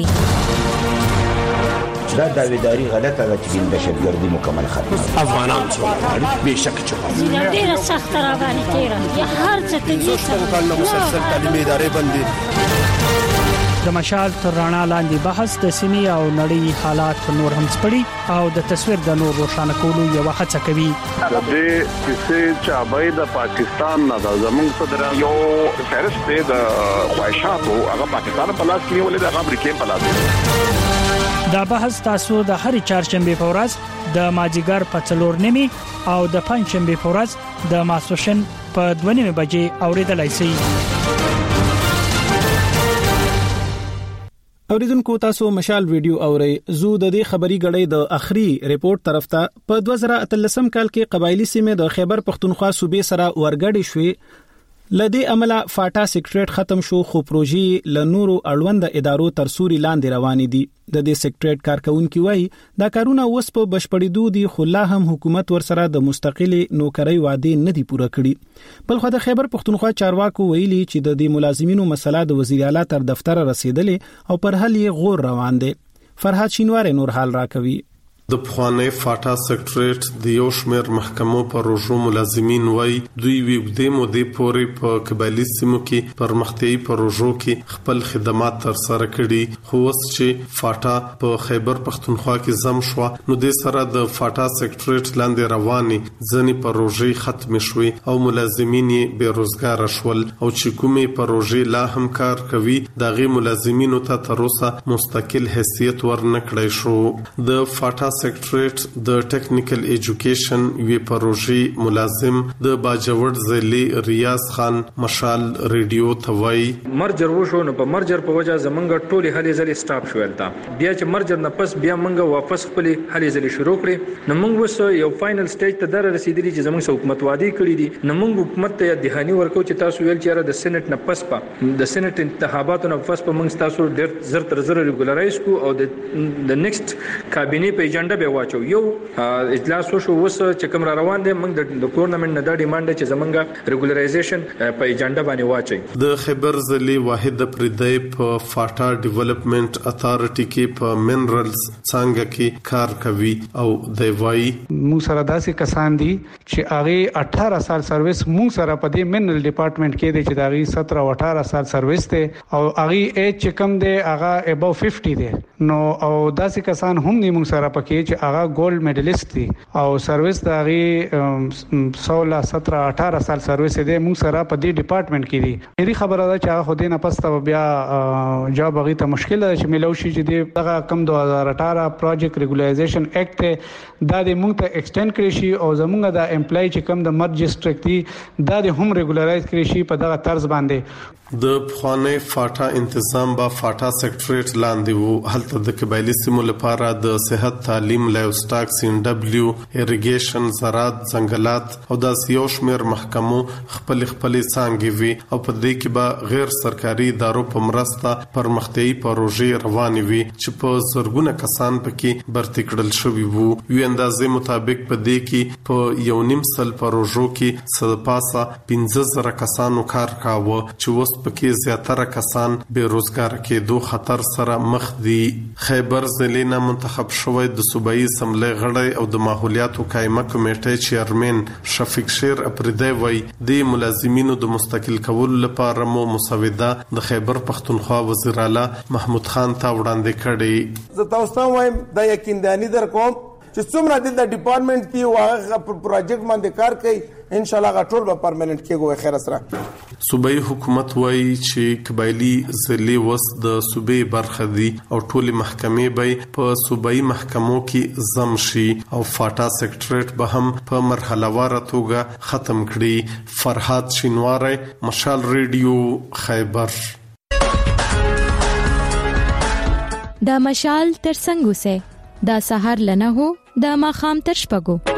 لاندې دا داویداری غلطه ده چې دهشتګردي مکمل ختمه افغانان څومره بهشکه چوکا ډیره سخت را باندې تیرا یا هر څه ته مسلسل تعلیمي ادارې باندې د مشال تر رڼا لاندې بحث د سیمې او نړۍ حالات نور هم سپړي او د تصویر د نور روښانه کولو یو هڅه کوي. د دې کیسې چې ابای د پاکستان نه د زمونږ صدر یو فهرست د خواهشاتو هغه پاکستان په لاس کې ولې د امریکای په لاس. دا بحث تاسو د هرې چهارشنبه په ورځ د مازیګر په 4:30 او د پنځشنبه په ورځ د ماسوشن په 2:30 بجې اوریدلای شئ. اوریدونکو تاسو مشال ویډیو اورئ. زو د دې خبري غړې د اخري ریپورت طرف ته په 2013 کال کې قبایلی سیمه د خیبر پختونخوا صوبې سره ورګړې شوې. لدې عمله فاټا سیکریټریټ ختم شو خو پروژې له نورو اړوند ادارو تر سوري لاندې روانې دي. د دې سیکریټریټ کارکونکو وایي دا کارونه اوس په بشپړېدو دي خو لا هم حکومت ورسره د مستقلې نوکرۍ وعده نه دي پوره کړې. بلخو د خیبر پختونخوا چارواکو ویلي چې د دې ملازمینو مسله د وزیر اعلی تر دفتر رسیدلې او پر حل یې غور روان دي. فرحات شینوار نور حال راکوي. د پخوانی فاټا سیکریټریټ د یو شمېر محکمو پروژو ملازمین وای دوی وګړي مودې پورې په قبایلی سیمو کې پرمختیايي پروژو کې خپل خدمات تر سره کړي خو اوس چې فاټا په خیبر پختونخوا کې زم شو نو د سره د فاټا سیکریټریټ لاندې رواني ځنې پروژې ختم شوي او ملازمین بے روزګار شول او چې کومې پروژې لا هم کار کوي دغه ملازمینو ته تر اوسه مستقل حیثیت ورنکړی شو. د فاټا سیکریټریټ د ټیکنیکل ایجوکیشن وی پروژې ملازم د باجوړ ځلی ریاض خان مشال ریډیو توای مرجر وشو نو په مرجر په وجه زمونږ ټولي هلي ځلې سټاپ شول تا بیا چې مرجر نه پس بیا مونږ واپس خپل هلي ځلې شروع کړې نو مونږ وس یو فائنل سټیج ته در رسیدلی چې زمونږ حکومت وادي کړی دي نو مونږ حکومت ته دهاني ورکو چې تاسو ویل چې د سېنات نه پس په د سېنات انتخاباتو نه پس په مونږ تاسو ډېر زر تر زر ریګولرایز کو او د نیکسټ کابینه په ایجنډا به واچو یو اجلاس وشو وس چې کوم روان دي موږ د ګورنمنت نه د ډیماند چې زمونږ ریګولرایزیشن په ایجنډا باندې واچي. د خیبر ځلی واحد پردی په فاټا ډیولپمنٹ اتھارټی کې په منرالز څنګه کې کار کوي او دی وای موږ سره داسې کسان دي چې هغه 18 سال سرویس موږ سره په دې منرال ډپارټمنټ کې دي چې دغه 17 او 18 سال سرویس ته او هغه ایج کم دي هغه ابو 50 دي نو او داسې کسان هم دي موږ سره پکې چې هغه ګولډ میډلیست دي او سرویس دغه 16 17 18 سال سرویس دي موږ سره په دې ډپارټمنټ کې دي. هغه خبره ده چې هغه خو دې نه پسته بیا جواب غي ته مشکل ده چې ملو شي چې دغه کم 2018 پروجیکټ ریګولایزیشن ایکټ دا د موږ ته ایکسټند کړی شي او زموږ د امپلای چې کم د مرج ډسټریکټ دي دا د هم ریګولایز کړی شي په دغه طرز باندې. د پخوانی فاټا انتظام با فاټا سیکریټریټ لاندې وو هلته د قبایلی سیمو لپاره د صحت تعلیم لایو سټاک سین دبليو اریګیشن زراعت ځنګلات او د یو شمېر محکمو خپل څانګې وي او په دې کې به غیر سرکاري ادارو په مرسته پرمختیايي پروژې روانې وي چې په زرګونه کسان پکې برتي کړل شوي وو. یو اندازې مطابق په دې کې په 1.5 پروژو کې سدپاسه 15000 کسانو کار کاوه چې وس پکې زیاتره کسان بے روزګار کېدو خطر سره مخ دي. خیبر ضلع نه منتخب شوی د د صوبایي اسمبلی غړی او د ماحولیاتو قائمه کمیټې چیرمن شفیق شیر اپریدی وایي د ملازمینو د مستقل کولو لپاره مو مسوده د خیبر پختونخوا وزیر اعلی محمود خان ته وړاندې کړې. زه تاسو ته وایم د یقیندانی در کوم چې څومره د ډپارټمنټ کې واغه پروجیکټ باندې کار کوي ان شاء الله غټول به پرمننت کېږي خیر سره. صوبایي حکومت وایي چې قبایلی ضلع وس د صوبې برخه دي او ټول محکمې به په صوبایي محکمو کې ضم شي او فاټا سیکریټریټ به هم په مرحله وار توګه ختم کړي. فرحات شینواری، مشال ریډیو، خیبر. دا مشال تر څنګه سه دا سحر لنه هو دا ماخام تر شپګو.